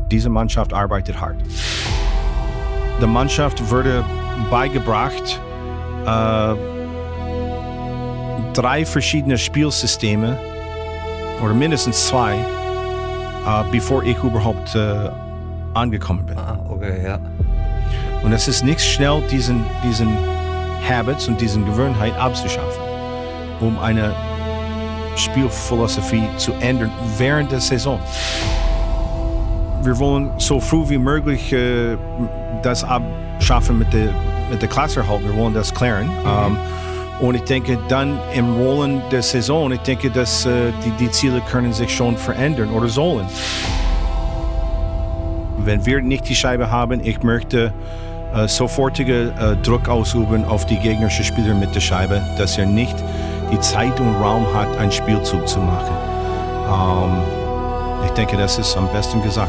diese Mannschaft arbeitet hart. Der Mannschaft wurde beigebracht, 3 verschiedene Spielsysteme, oder mindestens 2, bevor ich überhaupt angekommen bin. Okay, ja. Und es ist nicht schnell, diesen Habits und diesen Gewohnheit abzuschaffen, um eine Spielphilosophie zu ändern während der Saison. Wir wollen so früh wie möglich das abschaffen mit der Klassenerhalt. Wir wollen das klären. Und ich denke, dann im Rollen der Saison, ich denke, dass die Ziele können sich schon verändern oder sollen. Wenn wir nicht die Scheibe haben, ich möchte sofortige Druck ausüben auf die gegnerischen Spieler mit der Scheibe, dass er nicht die Zeit und Raum hat, einen Spielzug zu machen. Ich denke, das ist am besten gesagt.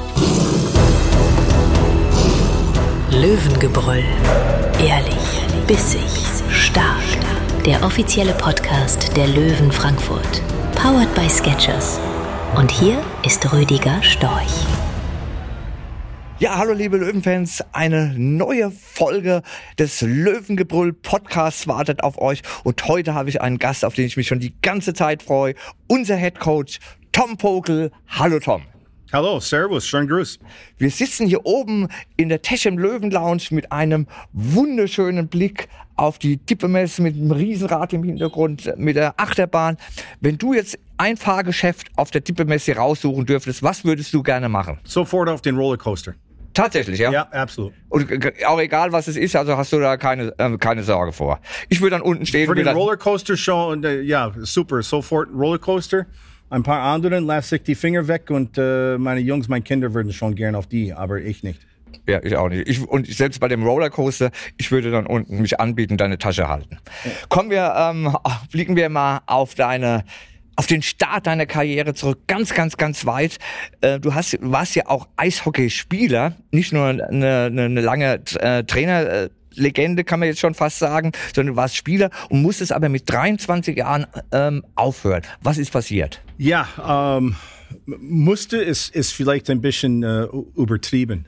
Löwengebrüll. Ehrlich, bissig, stark. Der offizielle Podcast der Löwen Frankfurt. Powered by Skechers. Und hier ist Rüdiger Storch. Ja, hallo liebe Löwenfans, eine neue Folge des Löwengebrüll Podcasts wartet auf euch und heute habe ich einen Gast, auf den ich mich schon die ganze Zeit freue, unser Headcoach Tom Pokel. Hallo Tom. Hallo, servus, schönen Gruß. Wir sitzen hier oben in der Techem Löwen Lounge mit einem wunderschönen Blick auf die Dippemesse mit einem Riesenrad im Hintergrund, mit der Achterbahn. Wenn du jetzt ein Fahrgeschäft auf der Dippemesse raussuchen dürftest, was würdest du gerne machen? Sofort auf den Rollercoaster. Tatsächlich, ja? Ja, absolut. Und auch egal, was es ist, also hast du da keine Sorge vor. Ich würde dann unten stehen. Für den Rollercoaster schon, ja, super, sofort Rollercoaster. Ein paar anderen lasse ich die Finger weg und meine Jungs, meine Kinder würden schon gerne auf die, aber ich nicht. Ja, ich auch nicht. Und selbst bei dem Rollercoaster, ich würde dann unten mich anbieten, deine Tasche halten. Blicken wir mal auf den Start deiner Karriere zurück, ganz weit. Du warst ja auch Eishockeyspieler, nicht nur eine lange Trainerlegende, kann man jetzt schon fast sagen, sondern du warst Spieler und musstest aber mit 23 Jahren aufhören. Was ist passiert? Ja, musste ist vielleicht ein bisschen übertrieben.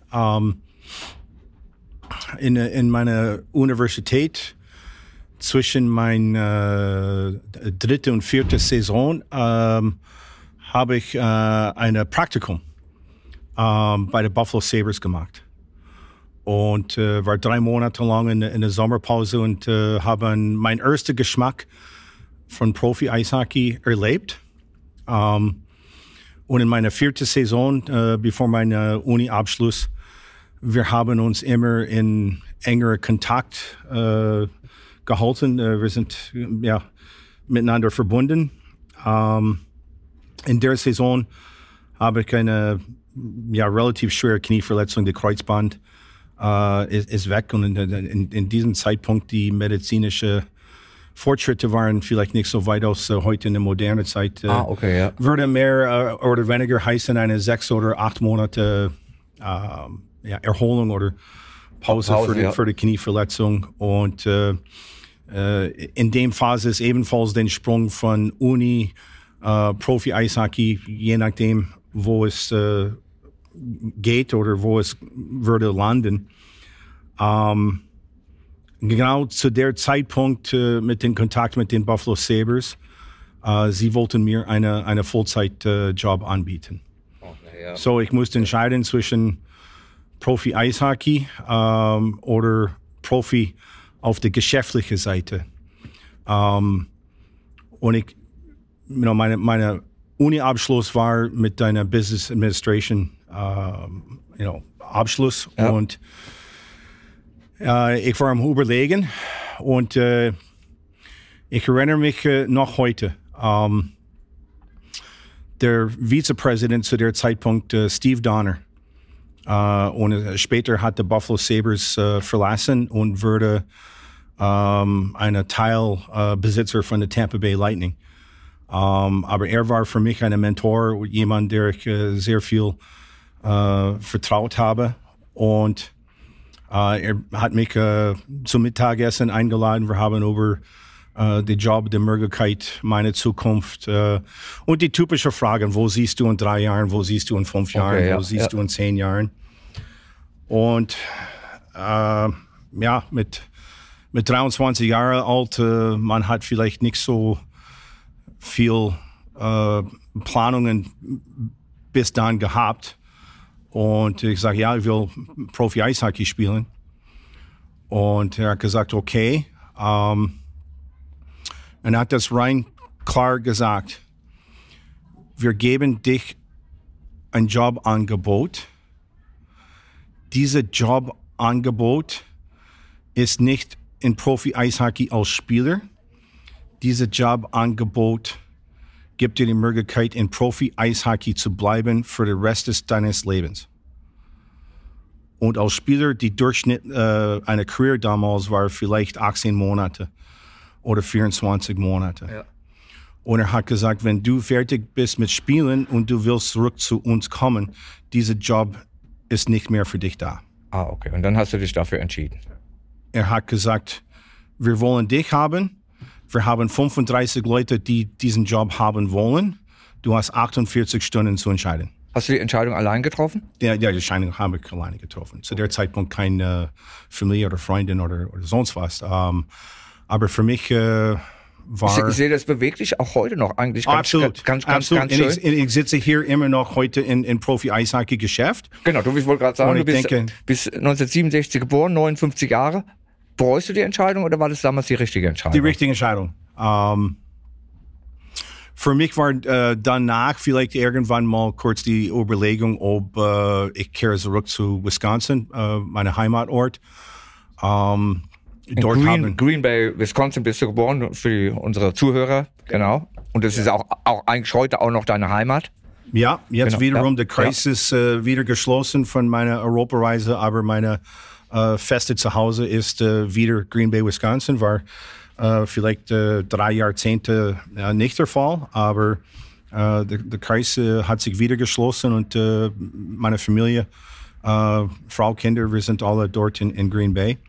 In meiner Universität zwischen meiner 3. und 4. Saison habe ich ein Praktikum bei den Buffalo Sabres gemacht. Und war 3 Monate lang in der Sommerpause und habe meinen ersten Geschmack von Profi-Eishockey erlebt. Und in meiner 4. Saison, bevor meinem Uni-Abschluss, wir haben uns immer in engerer Kontakt gehalten. Wir sind miteinander verbunden. In der Saison habe ich eine relativ schwere Knieverletzung, der Kreuzband ist weg. Und in diesem Zeitpunkt die medizinische Fortschritte waren vielleicht nicht so weit aus heute in der modernen Zeit. Okay, ja. Würde mehr oder weniger heißen eine 6 oder 8 Monate Erholung oder Pause für die Knieverletzung. Und in dem Phase ist ebenfalls den Sprung von Uni, Profi-Eishockey, je nachdem, wo es geht oder wo es würde landen. Genau zu der Zeitpunkt mit dem Kontakt mit den Buffalo Sabres, sie wollten mir eine Vollzeit-Job anbieten. Okay, ja. So, ich musste entscheiden zwischen Profi-Eishockey oder Profi auf der geschäftlichen Seite. Und ich, meine Uni-Abschluss war mit einer Business Administration Abschluss. Ja. Und ich war am Überlegen und ich erinnere mich noch heute. Der Vizepräsident zu der Zeitpunkt, Steve Donner, und später hat der Buffalo Sabres verlassen und wurde ein Teilbesitzer von der Tampa Bay Lightning. Aber er war für mich ein Mentor, jemand, der ich sehr viel vertraut habe. Und er hat mich zum Mittagessen eingeladen. Wir haben über der Job, die Möglichkeit, meine Zukunft und die typische Fragen, wo siehst du in 3 Jahren, wo siehst du in 5 Jahren, wo siehst du in 10 Jahren? Und mit 23 Jahren alt, man hat vielleicht nicht so viel Planungen bis dann gehabt. Und ich sage, ja, ich will Profi-Eishockey spielen. Und er hat gesagt, okay. Und er hat das rein klar gesagt. Wir geben dich ein Jobangebot. Dieses Jobangebot ist nicht in Profi-Eishockey als Spieler. Dieses Jobangebot gibt dir die Möglichkeit, in Profi-Eishockey zu bleiben für den Rest deines Lebens. Und als Spieler, die Durchschnitt einer Karriere damals war vielleicht 18 Monate oder 24 Monate. Ja. Und er hat gesagt, wenn du fertig bist mit Spielen und du willst zurück zu uns kommen, dieser Job ist nicht mehr für dich da. Ah, okay. Und dann hast du dich dafür entschieden. Er hat gesagt, wir wollen dich haben. Wir haben 35 Leute, die diesen Job haben wollen. Du hast 48 Stunden zu entscheiden. Hast du die Entscheidung allein getroffen? Ja, die Entscheidung habe ich alleine getroffen. Zu der Zeitpunkt keine Familie oder Freundin oder sonst was. Aber für mich war... Ich sehe das bewegt dich auch heute noch eigentlich ganz schön. Ich sitze hier immer noch heute in Profi-Eishockey-Geschäft. Genau, ich wollte gerade sagen, du bist 1967 geboren, 59 Jahre. Bereust du die Entscheidung oder war das damals die richtige Entscheidung? Die richtige Entscheidung. Für mich war danach vielleicht irgendwann mal kurz die Überlegung, ob ich kehre zurück zu Wisconsin, meine Heimatort. Green Bay, Wisconsin bist du geboren, für unsere Zuhörer, genau. Und das ist auch eigentlich heute auch noch deine Heimat. Ja, jetzt wiederum, der Kreis ist wieder geschlossen von meiner Europareise, aber meine feste Zuhause ist wieder Green Bay, Wisconsin, war vielleicht 3 Jahrzehnte nicht der Fall, aber der Kreis hat sich wieder geschlossen und meine Familie, Frau, Kinder, wir sind alle dort in Green Bay.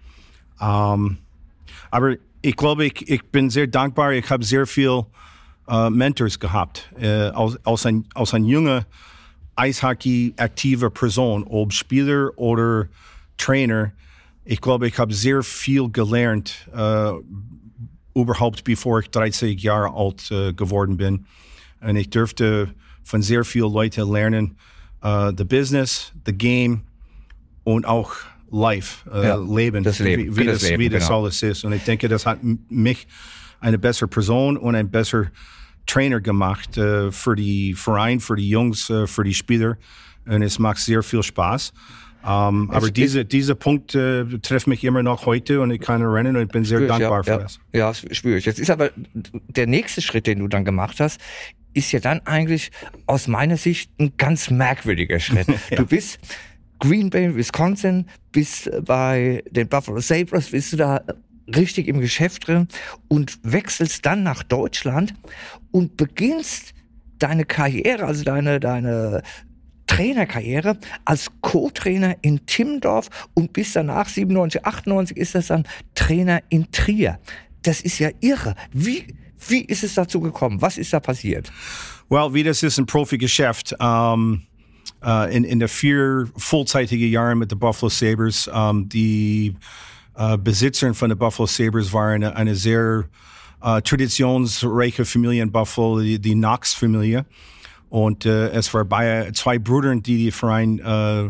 Aber ich glaube, ich bin sehr dankbar, ich habe sehr viel Mentors gehabt, als ein junger Eishockey-aktiver Person, ob Spieler oder Trainer. Ich glaube, ich habe sehr viel gelernt, überhaupt bevor ich 30 Jahre alt geworden bin. Und ich durfte von sehr vielen Leuten lernen, the Business, the Game und auch Life, Leben, wie das alles ist. Und ich denke, das hat mich eine bessere Person und ein besserer Trainer gemacht für die Verein, für die Jungs, für die Spieler. Und es macht sehr viel Spaß. Aber dieser Punkt trifft mich immer noch heute und ich kann erinnern und ich bin sehr dankbar für das. Ja, das spüre ich. Jetzt ist aber der nächste Schritt, den du dann gemacht hast, ist ja dann eigentlich aus meiner Sicht ein ganz merkwürdiger Schritt. Du bist Green Bay, Wisconsin, bist bei den Buffalo Sabres, bist du da richtig im Geschäft drin und wechselst dann nach Deutschland und beginnst deine Karriere, also deine Trainerkarriere als Co-Trainer in Timmendorf und bis danach 97, 98 ist das dann Trainer in Trier. Das ist ja irre. Wie ist es dazu gekommen? Was ist da passiert? Well, wie das ist ein Profi-Geschäft. In der 4 vollzeitigen Jahren mit den Buffalo Sabres, die Besitzer von den Buffalo Sabres waren eine sehr traditionsreiche Familie in Buffalo, die Knox-Familie. Und es war bei 2 Brüdern, die Verein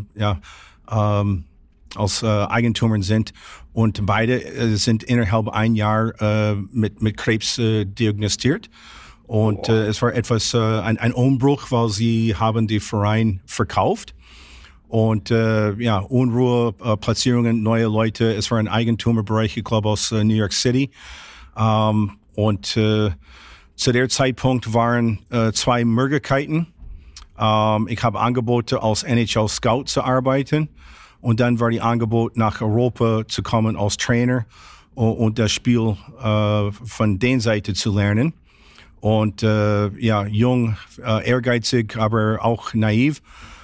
als Eigentümer sind. Und beide sind innerhalb 1 Jahr mit Krebs diagnostiziert. Und es war etwas ein Umbruch, weil sie haben die Verein verkauft. Und Unruhe, Platzierungen, neue Leute. Es war ein Eigentümerbereich, ich glaube aus New York City. Zu der Zeitpunkt waren 2 Möglichkeiten. Ich habe Angebote als NHL-Scout zu arbeiten und dann war die Angebot nach Europa zu kommen als Trainer und das Spiel von der Seite zu lernen. Und jung, ehrgeizig, aber auch naiv.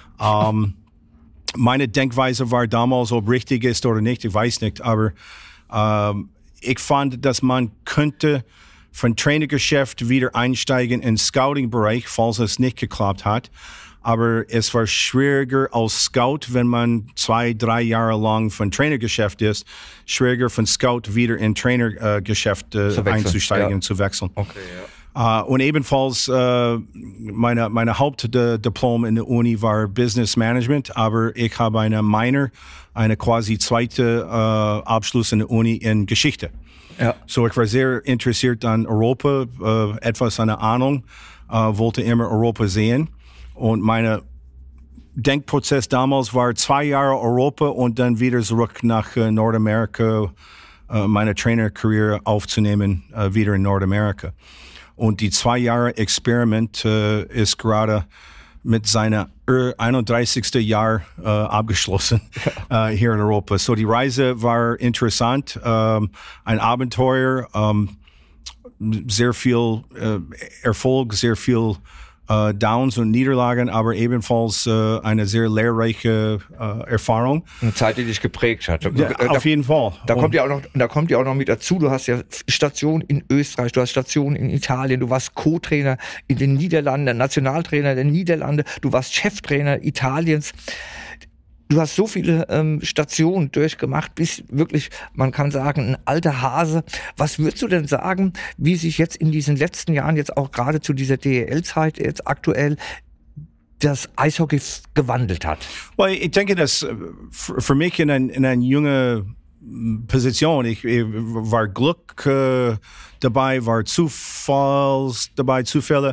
Meine Denkweise war damals, ob richtig ist oder nicht, ich weiß nicht, aber ich fand, dass man könnte von Trainergeschäft wieder einsteigen in Scouting-Bereich, falls es nicht geklappt hat. Aber es war schwieriger als Scout, wenn man 2-3 Jahre lang von Trainergeschäft ist, schwieriger von Scout wieder in Trainergeschäft einzusteigen, zu wechseln. Okay, und ebenfalls meine Hauptdiplom in der Uni war Business Management, aber ich habe eine Minor, eine quasi zweite Abschluss in der Uni in Geschichte. Ja. So ich war sehr interessiert an Europa, etwas an der Ahnung, wollte immer Europa sehen. Und mein Denkprozess damals war 2 Jahre Europa und dann wieder zurück nach Nordamerika, meine Trainerkarriere aufzunehmen, wieder in Nordamerika. Und die 2 Jahre Experiment ist gerade mit seiner 31. Jahr abgeschlossen hier in Europa. So die Reise war interessant, ein Abenteuer, sehr viel Erfolg, sehr viel Downs und Niederlagen, aber ebenfalls eine sehr lehrreiche Erfahrung. Eine Zeit, die dich geprägt hat. Ja, auf jeden Fall. Da kommt ja auch noch mit dazu, du hast ja Stationen in Österreich, du hast Stationen in Italien, du warst Co-Trainer in den Niederlanden, Nationaltrainer der Niederlande, du warst Cheftrainer Italiens. Du hast so viele Stationen durchgemacht, bis wirklich, man kann sagen, ein alter Hase. Was würdest du denn sagen, wie sich jetzt in diesen letzten Jahren, jetzt auch gerade zu dieser DEL-Zeit jetzt aktuell, das Eishockey gewandelt hat? Well, ich denke, dass für mich in einer jungen Position, ich war Glück dabei, war Zufälle.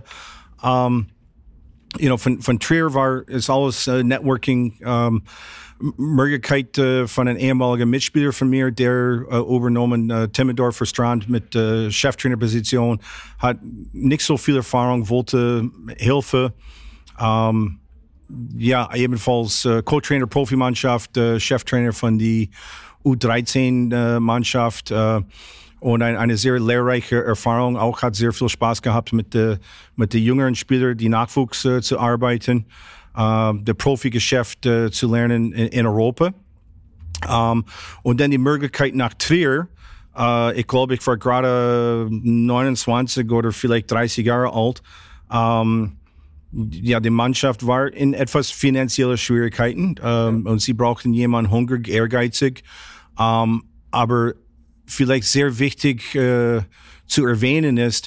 Von Trier ist alles Networking, Möglichkeit von einem ehemaligen Mitspieler von mir, der übernommen Timmendorfer Strand mit Cheftrainerposition, hat nicht so viel Erfahrung, wollte Hilfe. Ebenfalls Co-Trainer Profimannschaft, Cheftrainer von die U13-Mannschaft. Und eine sehr lehrreiche Erfahrung. Auch hat sehr viel Spaß gehabt mit den jüngeren Spielern, die Nachwuchs zu arbeiten, der Profigeschäft zu lernen in Europa. Und dann die Möglichkeit nach Trier. Ich glaube, ich war gerade 29 oder vielleicht 30 Jahre alt. Die Mannschaft war in etwas finanzielle Schwierigkeiten und sie brauchten jemanden hungrig, ehrgeizig, aber vielleicht sehr wichtig zu erwähnen ist,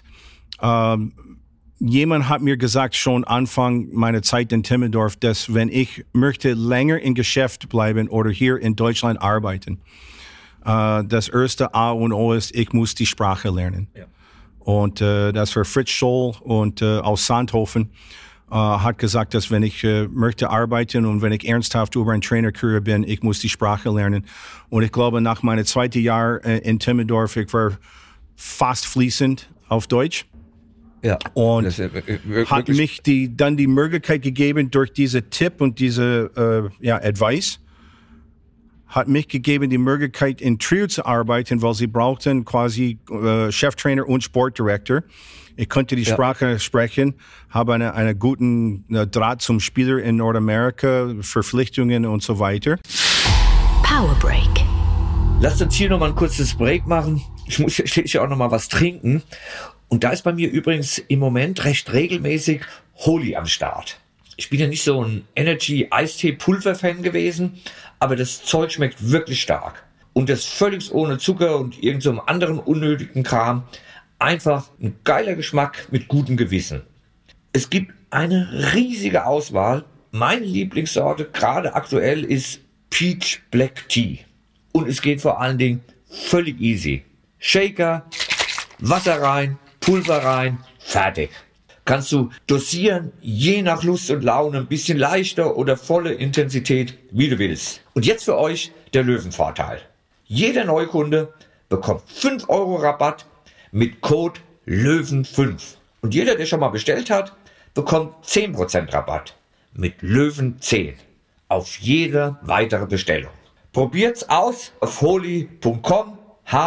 jemand hat mir gesagt, schon Anfang meiner Zeit in Timmendorf, dass wenn ich möchte länger im Geschäft bleiben oder hier in Deutschland arbeiten, das erste A und O ist, ich muss die Sprache lernen. Ja. Und das war Fritz Scholl und aus Sandhofen. Hat gesagt, dass wenn ich möchte arbeiten und wenn ich ernsthaft über eine Trainerkarriere bin, ich muss die Sprache lernen. Und ich glaube, nach meinem 2. Jahr in Timmendorf, ich war fast fließend auf Deutsch. Ja. Und hat mich dann die Möglichkeit gegeben, durch diese Tipp und diese Advice, hat mich gegeben, die Möglichkeit in Trier zu arbeiten, weil sie brauchten quasi Cheftrainer und Sportdirektor. Ich konnte die Sprache sprechen, habe einen guten Draht zum Spieler in Nordamerika, Verpflichtungen und so weiter. Power Break. Lasst uns hier nochmal ein kurzes Break machen. Ich muss ja auch nochmal was trinken. Und da ist bei mir übrigens im Moment recht regelmäßig Holy am Start. Ich bin ja nicht so ein Energy-Eistee-Pulver-Fan gewesen, aber das Zeug schmeckt wirklich stark. Und das völlig ohne Zucker und irgend so einem anderen unnötigen Kram. Einfach ein geiler Geschmack mit gutem Gewissen. Es gibt eine riesige Auswahl. Meine Lieblingssorte gerade aktuell ist Peach Black Tea. Und es geht vor allen Dingen völlig easy. Shaker, Wasser rein, Pulver rein, fertig. Kannst du dosieren, je nach Lust und Laune, ein bisschen leichter oder volle Intensität, wie du willst. Und jetzt für euch der Löwenvorteil. Jeder Neukunde bekommt 5 € Rabatt mit Code LÖWEN5. Und jeder, der schon mal bestellt hat, bekommt 10% Rabatt mit LÖWEN10 auf jede weitere Bestellung. Probiert's aus auf holy.com,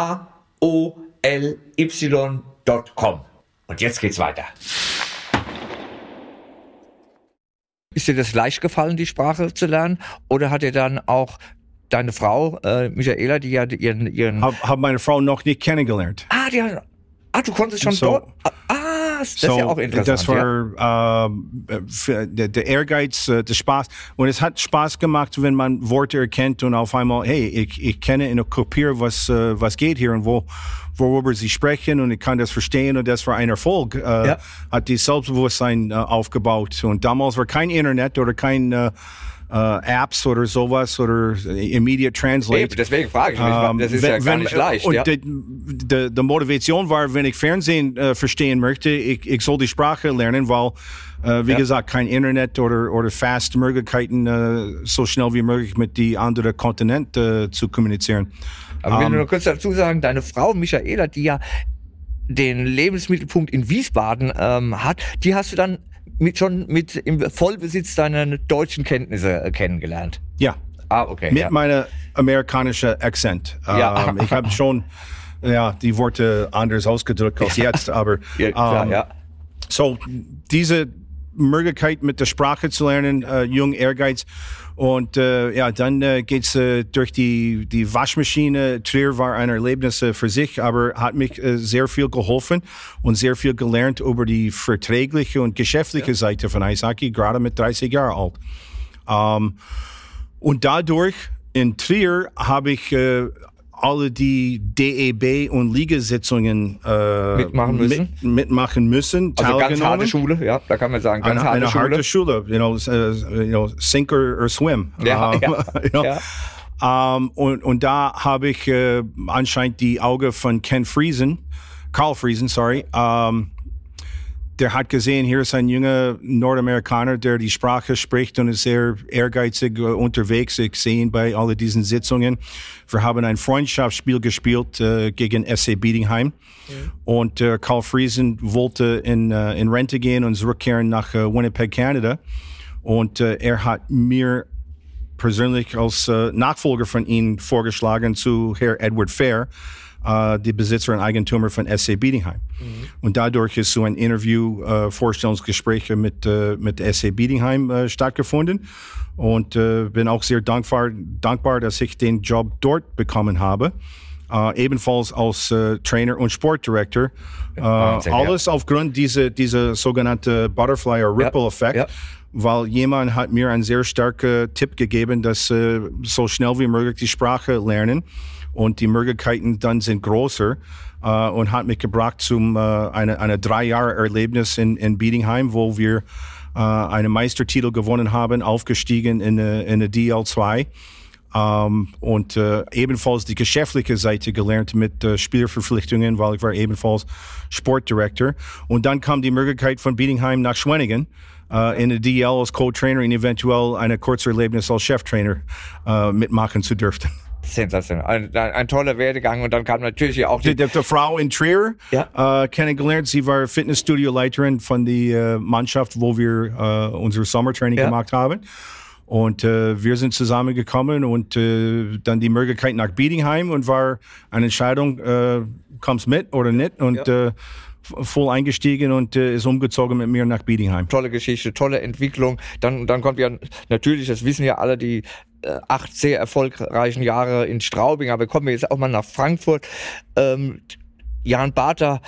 HOLY.com. Und jetzt geht's weiter. Ist dir das leicht gefallen, die Sprache zu lernen? Oder hat dir dann auch deine Frau, Michaela, die ja ihren... Hab meine Frau noch nicht kennengelernt. Die hat... du konntest schon dort. Das ist ja auch interessant. Das war der Ehrgeiz, der Spaß. Und es hat Spaß gemacht, wenn man Worte erkennt und auf einmal, hey, ich kenne und kopiere, was geht hier und worüber sie sprechen und ich kann das verstehen und das war ein Erfolg. Hat die Selbstbewusstsein aufgebaut. Und damals war kein Internet oder kein Apps oder sowas oder Immediate Translate. Eben, deswegen frage ich mich, das ist ja gar nicht leicht. Und die Motivation war, wenn ich Fernsehen verstehen möchte, ich soll die Sprache lernen, weil, wie gesagt, kein Internet oder fast Möglichkeiten, so schnell wie möglich mit die anderen Kontinenten zu kommunizieren. Aber wenn du noch kurz dazu sagen, deine Frau Michaela, die ja den Lebensmittelpunkt in Wiesbaden hat, die hast du dann schon im Vollbesitz deiner deutschen Kenntnisse kennengelernt. Ja. Okay. Mit meiner amerikanischen Akzent. Ich habe schon die Worte anders ausgedrückt als jetzt, aber so diese Möglichkeit mit der Sprache zu lernen, jung, Ehrgeiz und dann geht's durch die Waschmaschine. Trier war ein Erlebnis für sich, aber hat mich sehr viel geholfen und sehr viel gelernt über die verträgliche und geschäftliche Seite von Eishockey, gerade mit 30 Jahren alt. Und dadurch in Trier habe ich alle die DEB und Ligasitzungen mitmachen müssen. Also ganz harte Schule, ja, da kann man sagen, ganz eine harte Schule, sink or swim. Und da habe ich anscheinend die Augen von Carl Friesen, der hat gesehen, hier ist ein junger Nordamerikaner, der die Sprache spricht und ist sehr ehrgeizig unterwegs. Ich sehe ihn bei all diesen Sitzungen. Wir haben ein Freundschaftsspiel gespielt gegen SC Bietigheim. Und Carl Friesen wollte in Rente gehen und zurückkehren nach Winnipeg, Kanada. Und er hat mir persönlich als Nachfolger von ihm vorgeschlagen zu Herr Edward Fair, die Besitzer und Eigentümer von SC Bietigheim. Und dadurch ist so ein Interview, Vorstellungsgespräche mit SC Bietigheim stattgefunden. Und bin auch sehr dankbar, dass ich den Job dort bekommen habe. Ebenfalls als Trainer und Sportdirektor. Alles aufgrund dieser sogenannte Butterfly or Ripple Effekt. Weil jemand hat mir einen sehr starken Tipp gegeben, dass so schnell wie möglich die Sprache lernen. Und die Möglichkeiten dann sind größer und hat mich gebracht zum eine 3 Jahre Erlebnis in Bietigheim, wo wir einen Meistertitel gewonnen haben, aufgestiegen in eine DL2 und ebenfalls die geschäftliche Seite gelernt mit Spielerverpflichtungen, weil ich war ebenfalls Sportdirektor. Und dann kam die Möglichkeit von Bietigheim nach Schwenningen in der DL als Co-Trainer und eventuell eine kurze Erlebnis als Cheftrainer mitmachen zu dürfen. Sensationell. Ein toller Werdegang und dann kam natürlich auch die Frau in Trier kennengelernt. Sie war Fitnessstudio-Leiterin von der Mannschaft, wo wir unser Sommertraining gemacht haben. Und wir sind zusammengekommen und dann die Möglichkeit nach Bietigheim und war eine Entscheidung, kommst mit oder nicht und voll eingestiegen und ist umgezogen mit mir nach Bietigheim. Tolle Geschichte, tolle Entwicklung. Dann kommt ja natürlich, das wissen ja alle, die 8 sehr erfolgreichen Jahre in Straubing, aber kommen wir jetzt auch mal nach Frankfurt. Jan Barter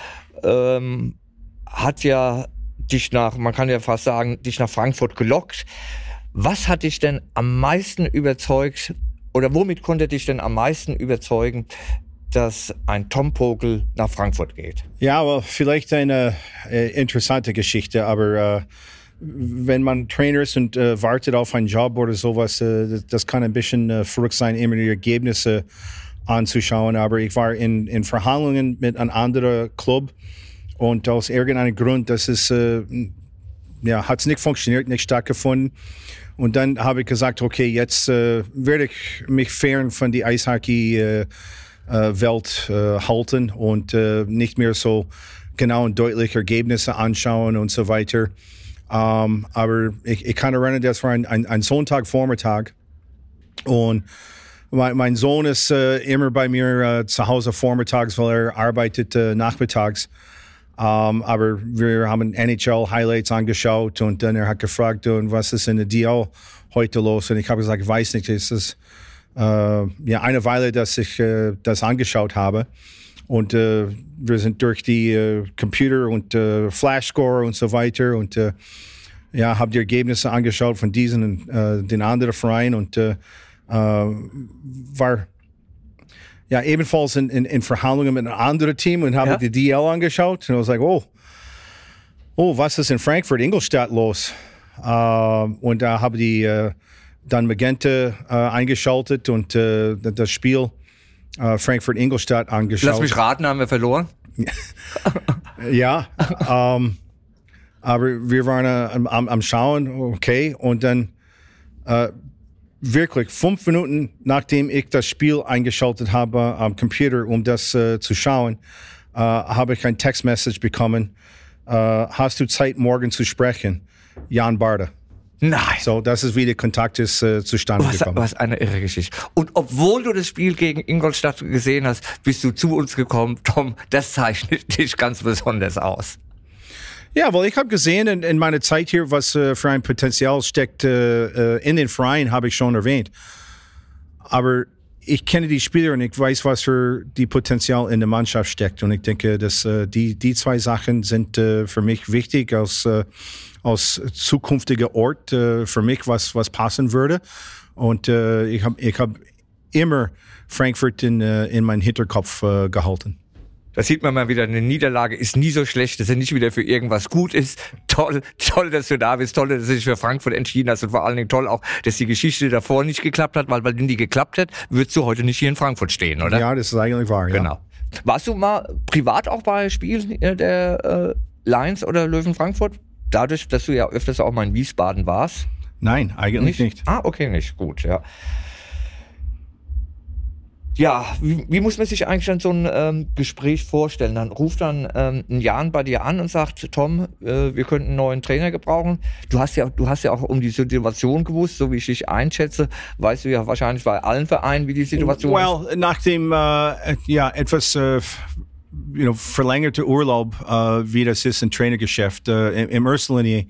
hat ja man kann ja fast sagen, dich nach Frankfurt gelockt. Was hat dich denn am meisten überzeugt oder womit konnte dich denn am meisten überzeugen, dass ein Tom Pogel nach Frankfurt geht? Ja, aber vielleicht eine interessante Geschichte, aber wenn man Trainer ist und wartet auf einen Job oder sowas, das kann ein bisschen verrückt sein, immer die Ergebnisse anzuschauen. Aber ich war in Verhandlungen mit einem anderen Club und aus irgendeinem Grund, das ist, hat es nicht funktioniert, nicht stattgefunden. Und dann habe ich gesagt, okay, jetzt werde ich mich fern von der Eishockey Welt halten und nicht mehr so genau und deutlich Ergebnisse anschauen und so weiter. Aber ich kann erinnern, das war ein Sonntagvormittag und mein Sohn ist immer bei mir zu Hause vormittags, weil er arbeitet nachmittags. Aber wir haben NHL-Highlights angeschaut und dann er hat gefragt, und was ist in der DL heute los? Und ich habe gesagt, ich weiß nicht, es ist eine Weile, dass ich das angeschaut habe. Und wir sind durch die Computer und Flash-Score und so weiter und habe die Ergebnisse angeschaut von diesen und den anderen Vereinen und war ebenfalls in Verhandlungen mit einem anderen Team und habe die DL angeschaut und I was like, oh, was ist in Frankfurt, Ingolstadt los? Und da habe die dann Magenta eingeschaltet und das Spiel Frankfurt-Ingolstadt angeschaut. Lass mich raten, haben wir verloren? Ja, aber wir waren am Schauen, okay, und dann wirklich 5 Minuten nachdem ich das Spiel eingeschaltet habe am Computer, um das zu schauen, habe ich ein Textmessage bekommen. Hast du Zeit, morgen zu sprechen? Jan Barda. Nein. So, das ist wie der Kontakt ist zustande gekommen. Was eine irre Geschichte. Und obwohl du das Spiel gegen Ingolstadt gesehen hast, bist du zu uns gekommen. Tom, das zeichnet dich ganz besonders aus. Ja, weil ich habe gesehen in meiner Zeit hier, was für ein Potenzial steckt in den Verein, habe ich schon erwähnt. Aber ich kenne die Spieler und ich weiß, was für die Potenzial in der Mannschaft steckt. Und ich denke, dass die 2 Sachen sind für mich wichtig als zukünftiger Ort für mich, was passen würde. Und ich hab immer Frankfurt in meinen Hinterkopf gehalten. Da sieht man mal wieder, eine Niederlage ist nie so schlecht, dass er nicht wieder für irgendwas gut ist. Toll, dass du da bist, toll, dass du dich für Frankfurt entschieden hast und vor allen Dingen toll auch, dass die Geschichte davor nicht geklappt hat, weil wenn die geklappt hätte, würdest du heute nicht hier in Frankfurt stehen, oder? Ja, das ist eigentlich wahr, ja. Genau. Warst du mal privat auch bei Spielen der Lions oder Löwen Frankfurt? Dadurch, dass du ja öfters auch mal in Wiesbaden warst? Nein, eigentlich nicht. Ah, okay, nicht. Gut, ja. Ja, wie muss man sich eigentlich dann so ein Gespräch vorstellen? Dann ruft dann ein Jan bei dir an und sagt, Tom, wir könnten einen neuen Trainer gebrauchen. Du hast ja auch um die Situation gewusst, so wie ich dich einschätze, weißt du ja wahrscheinlich bei allen Vereinen, wie die Situation ist. Well, nach dem etwas verlängerte Urlaub, wie das ist im Trainergeschäft, im ersten Linie,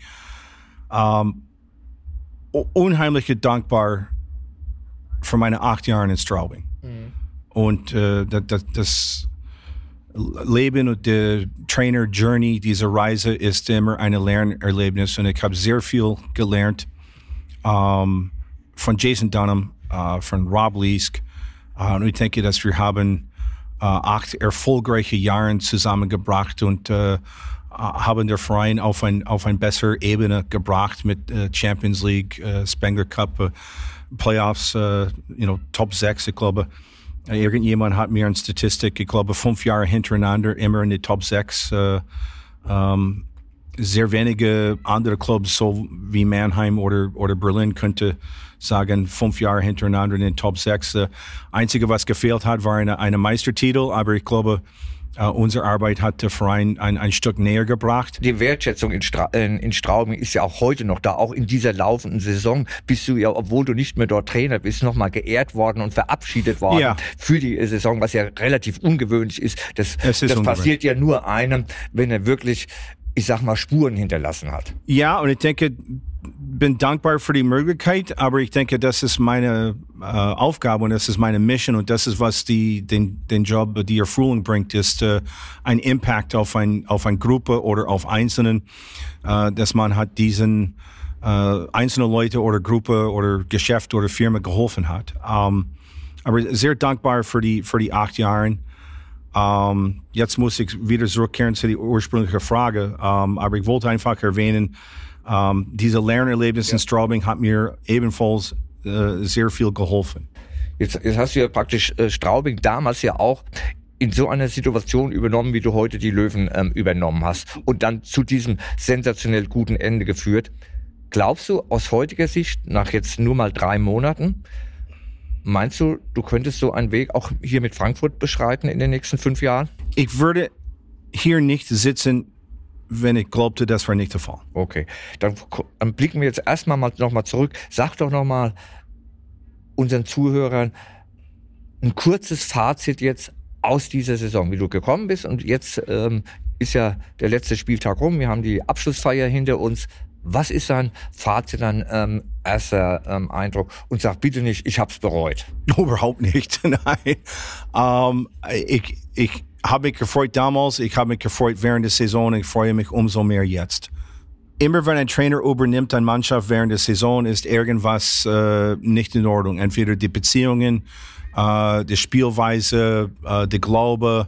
unheimlich dankbar für meine 8 Jahre in Straubing. Und das Leben und die Trainer-Journey, diese Reise ist immer ein Lernerlebnis. Und ich habe sehr viel gelernt von Jason Dunham, von Rob Leask. Und ich denke, dass wir haben 8 erfolgreiche Jahre zusammengebracht und haben der Verein auf eine bessere Ebene gebracht mit Champions League, Spengler Cup, Playoffs, Top 6, ich glaube. Irgendjemand hat mir eine Statistik, ich glaube 5 Jahre hintereinander immer in die Top 6. Sehr wenige andere Clubs, so wie Mannheim oder Berlin, könnte sagen, 5 Jahre hintereinander in den Top 6. Einzige, was gefehlt hat, war eine Meistertitel, aber ich glaube, unsere Arbeit hat der Verein ein Stück näher gebracht. Die Wertschätzung in Straubing ist ja auch heute noch da. Auch in dieser laufenden Saison bist du ja, obwohl du nicht mehr dort Trainer bist, nochmal geehrt worden und verabschiedet worden für die Saison, was ja relativ ungewöhnlich ist. Das passiert ja nur einem, wenn er wirklich, ich sag mal, Spuren hinterlassen hat. Ja, und ich denke, bin dankbar für die Möglichkeit, aber ich denke, das ist meine Aufgabe und das ist meine Mission und das ist, was den Job, die Erfüllung bringt, ist ein Impact auf eine Gruppe oder auf Einzelnen, dass man hat diesen einzelne Leute oder Gruppe oder Geschäft oder Firma geholfen hat. Aber sehr dankbar für die 8 Jahre. Jetzt muss ich wieder zurückkehren zu die ursprüngliche Frage, aber ich wollte einfach erwähnen, diese Lernerlebnis in Straubing hat mir ebenfalls sehr viel geholfen. Jetzt hast du ja praktisch Straubing damals ja auch in so einer Situation übernommen, wie du heute die Löwen übernommen hast und dann zu diesem sensationell guten Ende geführt. Glaubst du aus heutiger Sicht, nach jetzt nur mal 3 Monaten, meinst du, du könntest so einen Weg auch hier mit Frankfurt beschreiten in den nächsten 5 Jahren? Ich würde hier nicht sitzen, wenn ich glaubte, das war nicht der Fall. Okay, dann blicken wir jetzt erstmal nochmal zurück. Sag doch nochmal unseren Zuhörern ein kurzes Fazit jetzt aus dieser Saison, wie du gekommen bist. Und jetzt ist ja der letzte Spieltag rum. Wir haben die Abschlussfeier hinter uns. Was ist dein Fazit, dein erster Eindruck? Und sag bitte nicht, ich hab's bereut. Überhaupt nicht, nein. habe mich gefreut damals, ich habe mich gefreut während der Saison, ich freue mich umso mehr jetzt. Immer wenn ein Trainer übernimmt eine Mannschaft während der Saison, ist irgendwas nicht in Ordnung. Entweder die Beziehungen, die Spielweise, der Glaube,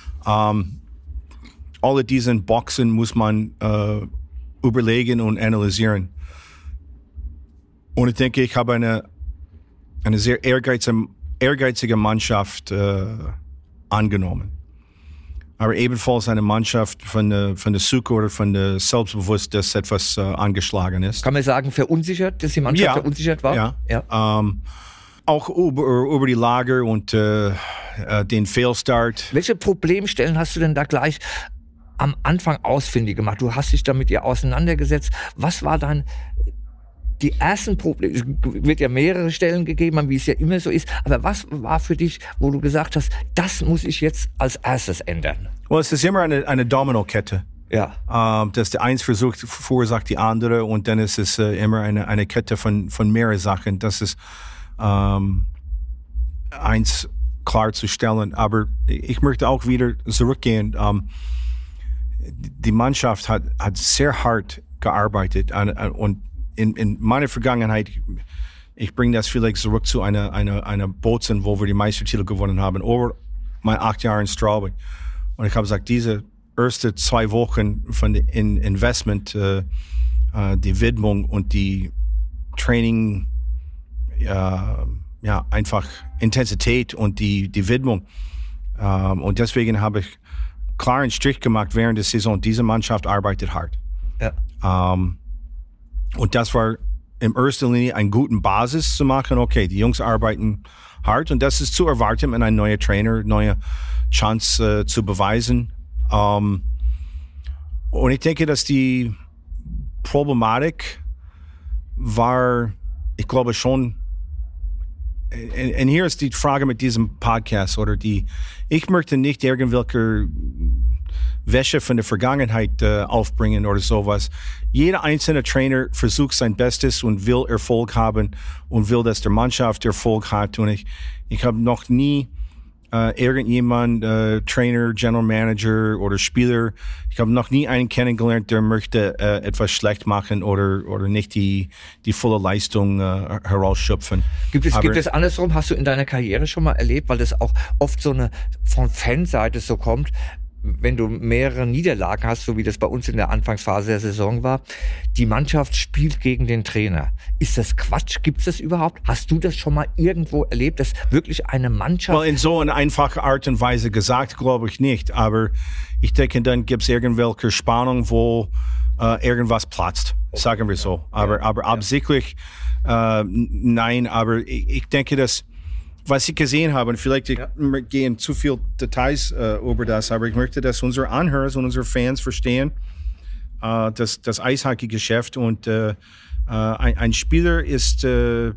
alle diese Boxen muss man überlegen und analysieren. Und ich denke, ich habe eine sehr ehrgeizige Mannschaft angenommen. Aber ebenfalls eine Mannschaft von der Suche oder von der Selbstbewusst, dass etwas angeschlagen ist. Kann man sagen, verunsichert, dass die Mannschaft verunsichert war? Ja. Auch über die Lage und den Failstart. Welche Problemstellen hast du denn da gleich am Anfang ausfindig gemacht? Du hast dich da mit ihr auseinandergesetzt. Was war dann die ersten Probleme? Es wird ja mehrere Stellen gegeben haben, wie es ja immer so ist. Aber was war für dich, wo du gesagt hast, das muss ich jetzt als erstes ändern? Well, es ist immer eine Domino-Kette. Ja. Dass der eins verursacht die andere und dann ist es immer eine Kette von mehreren Sachen. Das ist eins klarzustellen. Aber ich möchte auch wieder zurückgehen. Die Mannschaft hat sehr hart gearbeitet und in meiner Vergangenheit, ich bringe das vielleicht zurück zu einer Bozen, wo wir die Meistertitel gewonnen haben, over meine 8 Jahre in Straubing. Und ich habe gesagt, diese ersten 2 Wochen von dem Investment, die Widmung und die Training, einfach Intensität und die Widmung. Und deswegen habe ich klar einen Strich gemacht während der Saison. Diese Mannschaft arbeitet hart. Ja. Und das war in erster Linie eine gute Basis zu machen. Okay, die Jungs arbeiten hart und das ist zu erwarten, wenn ein neuer Trainer neue Chance zu beweisen. Und ich denke, dass die Problematik war, ich glaube schon, und hier ist die Frage mit diesem Podcast, oder ich möchte nicht irgendwelche Wäsche von der Vergangenheit aufbringen oder sowas. Jeder einzelne Trainer versucht sein Bestes und will Erfolg haben und will, dass der Mannschaft Erfolg hat. Und ich habe noch nie irgendjemand, Trainer, General Manager oder Spieler, ich habe noch nie einen kennengelernt, der möchte etwas schlecht machen oder nicht die volle Leistung herausschöpfen. Gibt es andersrum, hast du in deiner Karriere schon mal erlebt, weil das auch oft so von Fanseite so kommt, wenn du mehrere Niederlagen hast, so wie das bei uns in der Anfangsphase der Saison war, die Mannschaft spielt gegen den Trainer. Ist das Quatsch? Gibt es das überhaupt? Hast du das schon mal irgendwo erlebt, dass wirklich eine Mannschaft... Well, in so einer einfachen Art und Weise gesagt, glaube ich nicht. Aber ich denke, dann gibt es irgendwelche Spannung, wo irgendwas platzt, sagen wir so. Aber absichtlich nein, aber ich denke, dass was ich gesehen habe, und vielleicht gehen zu viel Details über das, aber ich möchte, dass unsere Anhörer und unsere Fans verstehen, das Eishockey-Geschäft und ein Spieler ist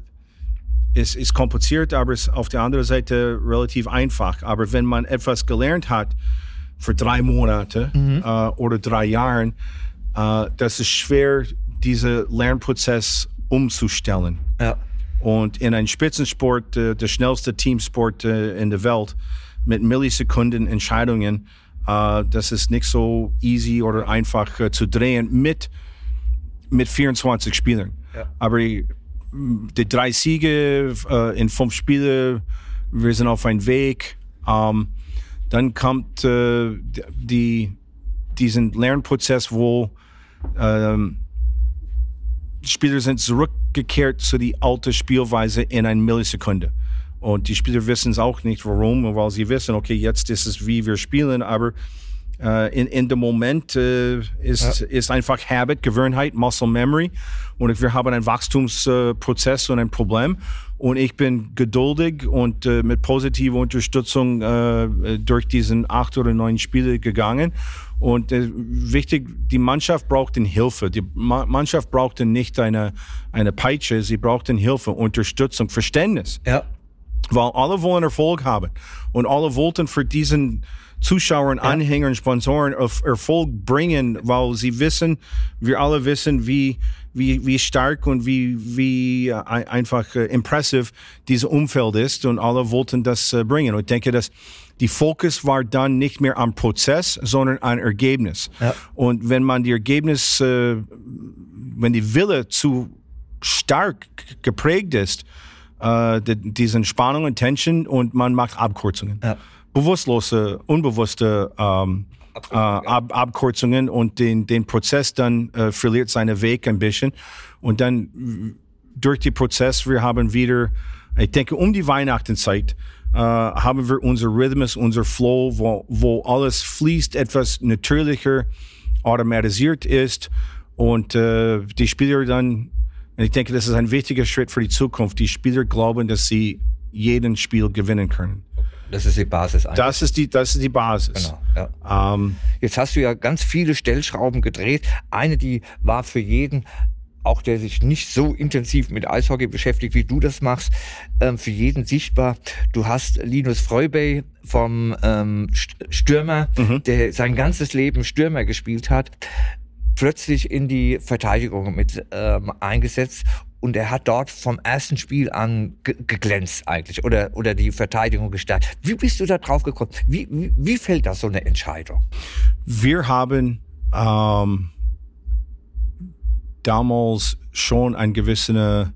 kompliziert, aber ist auf der anderen Seite relativ einfach. Aber wenn man etwas gelernt hat für 3 Monate oder 3 Jahren, das ist schwer, diesen Lernprozess umzustellen. Ja. Und in einem Spitzensport, der schnellste Teamsport in der Welt, mit Millisekunden Entscheidungen, das ist nicht so easy oder einfach zu drehen mit 24 Spielern. Ja. Aber die 3 Siege in 5 Spielen, wir sind auf einem Weg. Dann kommt diesen Lernprozess, wo Spieler sind zurückgekehrt zu die alte Spielweise in einer Millisekunde. Und die Spieler wissen es auch nicht, warum, weil sie wissen, okay, jetzt ist es, wie wir spielen, aber in dem Moment ist einfach Habit, Gewohnheit, Muscle Memory. Und wir haben einen Wachstumsprozess und ein Problem. Und ich bin geduldig und mit positiver Unterstützung durch diesen 8 oder 9 Spiele gegangen. Und wichtig, die Mannschaft braucht Hilfe. Die Mannschaft brauchte nicht eine Peitsche, sie brauchten Hilfe, Unterstützung, Verständnis. Ja. Weil alle wollen Erfolg haben. Und alle wollten für diesen Zuschauern, Anhängern, Sponsoren auf Erfolg bringen, weil wir alle wissen, wie stark und wie einfach impressive dieses Umfeld ist und alle wollten das bringen. Und ich denke, dass die Fokus war dann nicht mehr am Prozess, sondern am Ergebnis. Ja. Und wenn man die Ergebnis, wenn die Wille zu stark geprägt ist, diesen Spannung und Tension und man macht Abkürzungen. Ja. Bewusstlose, unbewusste Abkürzungen und den Prozess dann verliert seinen Weg ein bisschen. Und dann durch den Prozess, wir haben wieder, ich denke, die Weihnachtenzeit, haben wir unser Rhythmus, unser Flow, wo alles fließt, etwas natürlicher, automatisiert ist und die Spieler dann, und ich denke, das ist ein wichtiger Schritt für die Zukunft, die Spieler glauben, dass sie jeden Spiel gewinnen können. Das ist die Basis eigentlich. Das ist die Basis. Genau, ja. Jetzt hast du ja ganz viele Stellschrauben gedreht. Eine, die war für jeden, auch der sich nicht so intensiv mit Eishockey beschäftigt, wie du das machst, für jeden sichtbar. Du hast Linus Fröbey vom Stürmer, der sein ganzes Leben Stürmer gespielt hat, plötzlich in die Verteidigung mit eingesetzt. Und er hat dort vom ersten Spiel an geglänzt eigentlich oder die Verteidigung gestaltet. Wie bist du da drauf gekommen? Wie fällt das so eine Entscheidung? Wir haben damals schon eine gewisse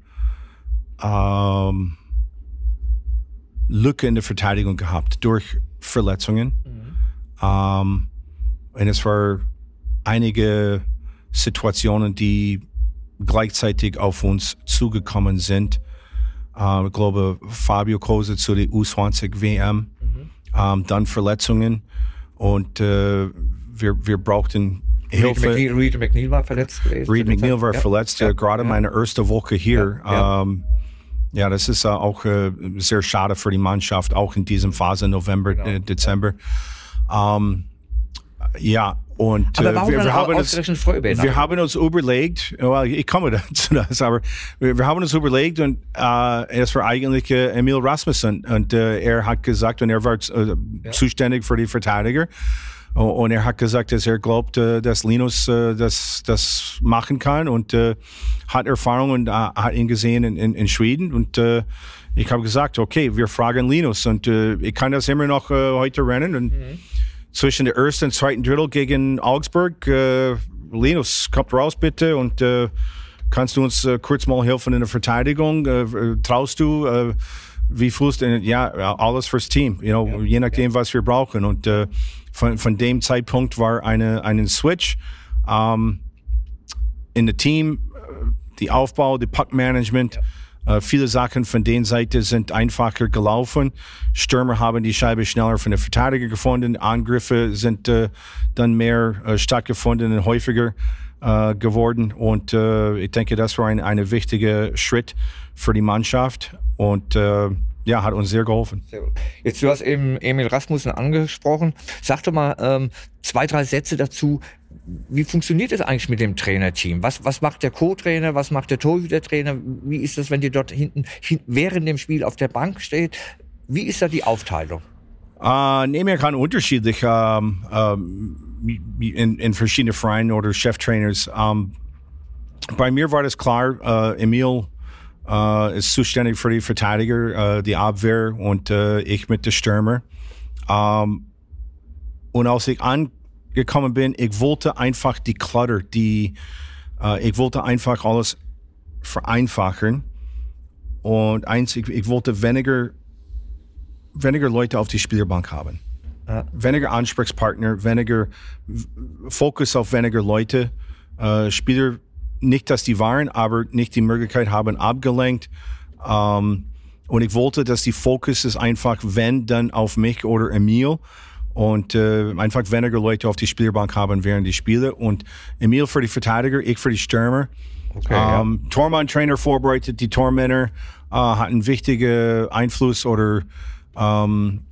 Lücke in der Verteidigung gehabt durch Verletzungen. Und es war einige Situationen, die gleichzeitig auf uns zugekommen sind. Ich glaube, Fabio Cosa zu der U20 WM, dann Verletzungen und wir brauchten Hilfe. Reed McNeil war verletzt gewesen. Reed McNeil war verletzt, gerade meine erste Woche hier. Ja, das ist auch sehr schade für die Mannschaft, auch in diesem Phase November, Dezember. Ja, und aber warum wir haben uns überlegt, ich komme dazu, aber wir haben uns überlegt und es war eigentlich Emil Rasmussen und er hat gesagt, und er war zuständig für die Verteidiger und er hat gesagt, dass er glaubt, dass Linus das machen kann und hat Erfahrung und hat ihn gesehen in Schweden und ich habe gesagt, okay, wir fragen Linus und ich kann das immer noch heute rennen und zwischen der ersten und zweiten Drittel gegen Augsburg. Linus, kommt raus bitte und kannst du uns kurz mal helfen in der Verteidigung? Traust du? Wie fühlst du? Ja, alles fürs Team. Je nachdem, was wir brauchen. Und von dem Zeitpunkt war einen Switch in der Team, die Aufbau, die Puckmanagement. Viele Sachen von den Seite sind einfacher gelaufen. Stürmer haben die Scheibe schneller von der Verteidiger gefunden. Angriffe sind dann mehr stattgefunden und häufiger geworden. Und ich denke, das war ein wichtiger Schritt für die Mannschaft und hat uns sehr geholfen. Sehr gut. Jetzt, du hast eben Emil Rasmussen angesprochen. Sag doch mal 2, 3 Sätze dazu. Wie funktioniert es eigentlich mit dem Trainerteam? Was macht der Co-Trainer? Was macht der Torhüter-Trainer? Wie ist das, wenn die dort hinten während dem Spiel auf der Bank steht? Wie ist da die Aufteilung? Man kann unterschiedlich in verschiedenen Vereinen oder Cheftrainers. Bei mir war das klar, Emil ist zuständig für die Verteidiger, die Abwehr und ich mit der Stürmer. Und als ich angekommen bin, ich wollte einfach die Clutter, ich wollte einfach alles vereinfachen und ich wollte weniger Leute auf die Spielerbank haben. Weniger Ansprechpartner, weniger Fokus auf weniger Leute. Spieler, nicht, dass die waren, aber nicht die Möglichkeit haben, abgelenkt. Und ich wollte, dass die Fokus ist einfach, wenn, dann auf mich oder Emil. Und einfach weniger Leute auf die Spielbank haben während die Spiele. Und Emil für die Verteidiger, ich für die Stürmer. Okay, Tormann-Trainer vorbereitet, die Tormänner hat einen wichtigen Einfluss oder ein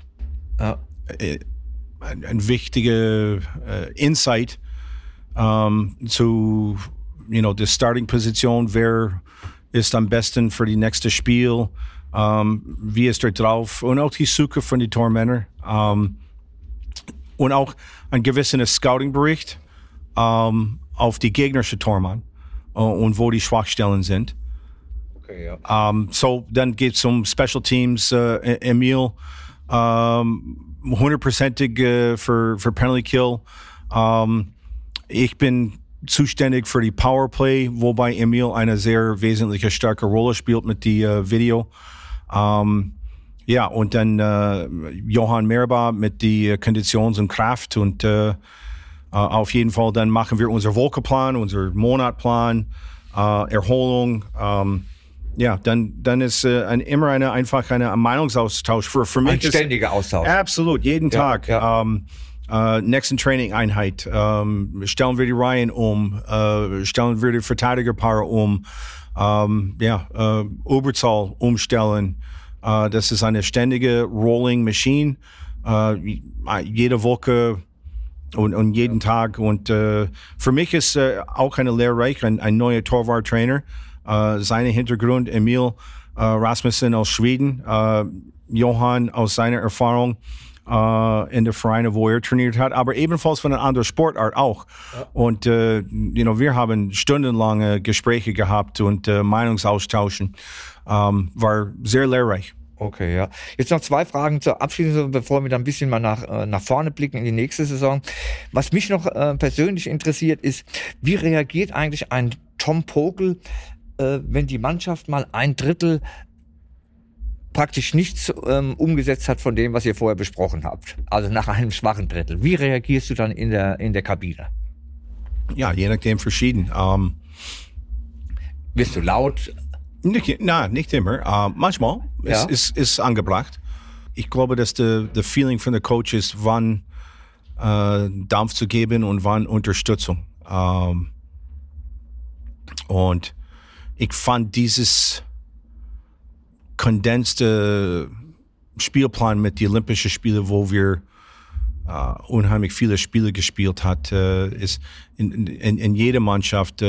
wichtiger Insight zu die Starting-Position, wer ist am besten für die nächste Spiel, wie ist er drauf und auch die Suche von den Tormännern. und auch einen gewissen Scouting-Bericht auf die gegnerische Tormann und wo die Schwachstellen sind. Okay, ja. So, dann geht es um Special Teams. Emil, 100%ig für Penalty Kill. Ich bin zuständig für die Powerplay, wobei Emil eine sehr wesentliche, starke Rolle spielt mit die Video. Ja, und dann Johann Merba mit die Konditions- und Kraft und auf jeden Fall dann machen wir unser Wochenplan, unser Monatplan, Erholung. Ja, dann ist immer einfach ein Meinungsaustausch für mich. Ein ständiger Austausch. Absolut, jeden Tag. Ja. Nächsten Training-Einheit, stellen wir die Reihen stellen wir die Verteidigerpaare Überzahl umstellen. Das ist eine ständige Rolling Machine, jede Woche und jeden Tag. Und für mich ist auch eine lehrreich, ein neuer Torwarttrainer. Sein Hintergrund, Emil Rasmussen aus Schweden, Johann aus seiner Erfahrung in der Vereine, wo trainiert hat, aber ebenfalls von einer anderen Sportart auch. Ja. Und wir haben stundenlange Gespräche gehabt und Meinungsaustauschen. War sehr lehrreich. Okay, ja. Jetzt noch 2 Fragen zur Abschließung, bevor wir dann ein bisschen mal nach vorne blicken in die nächste Saison. Was mich noch persönlich interessiert ist, wie reagiert eigentlich ein Tom Pogel, wenn die Mannschaft mal 1/3 praktisch nichts umgesetzt hat von dem, was ihr vorher besprochen habt? Also nach einem schwachen Drittel. Wie reagierst du dann in der Kabine? Ja, je nachdem verschieden. Wirst du laut? Nicht immer. Manchmal ist angebracht. Ich glaube, dass der Feeling von der Coach ist, wann Dampf zu geben und wann Unterstützung. Und ich fand dieses kondensierte Spielplan mit den Olympischen Spielen, wo wir unheimlich viele Spiele gespielt hat, ist in jeder Mannschaft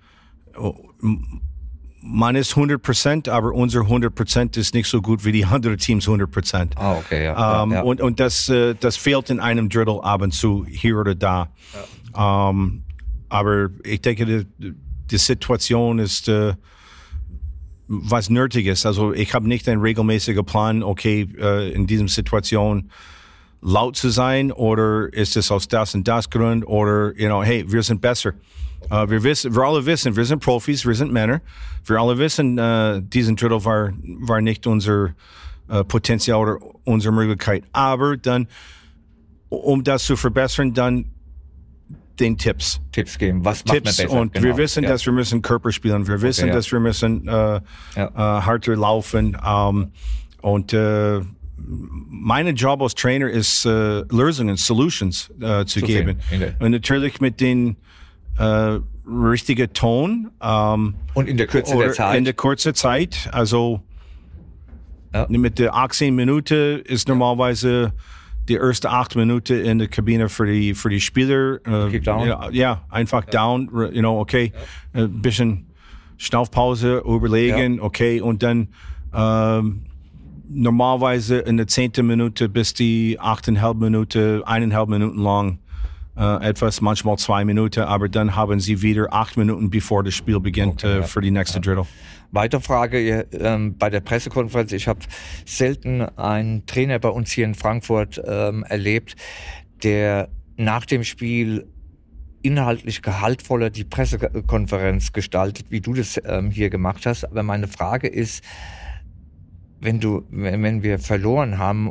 man ist 100%, aber unser 100% ist nicht so gut wie die anderen Teams 100%. Ah, okay, ja. Und das fehlt in einem Drittel ab und zu hier oder da. Ja. Aber ich denke, die Situation ist was nötig ist. Also ich habe nicht einen regelmäßigen Plan, okay, in dieser Situation laut zu sein, oder ist es aus das und das Grund, oder, hey, wir sind besser. Wir alle wissen, wir sind Profis, wir sind Männer. Wir alle wissen, diesen Drittel war nicht unser Potenzial oder unsere Möglichkeit. Aber dann, um das zu verbessern, dann den Tipps geben. Was macht man besser? Und genau. Wir wissen, dass wir müssen Körper spielen. Wir wissen, dass wir müssen harter laufen. Und mein Job als Trainer ist, Lösungen, Solutions zu geben. Und natürlich mit den richtigen Ton. Und in der Kürze der Zeit. In der kurzen Zeit. Also mit der 18 Minuten ist normalerweise die erste 8 Minuten in der Kabine für die Spieler. Einfach down, okay. Ein bisschen Schnaufpause, überlegen, okay. Und dann normalerweise in der 10. Minute bis die 8,5 Minuten, 1,5 Minuten lang etwas, manchmal 2 Minuten, aber dann haben sie wieder 8 Minuten, bevor das Spiel beginnt, für die nächste Drittel. Weitere Frage bei der Pressekonferenz. Ich habe selten einen Trainer bei uns hier in Frankfurt erlebt, der nach dem Spiel inhaltlich gehaltvoller die Pressekonferenz gestaltet, wie du das hier gemacht hast. Aber meine Frage ist, wenn wir verloren haben,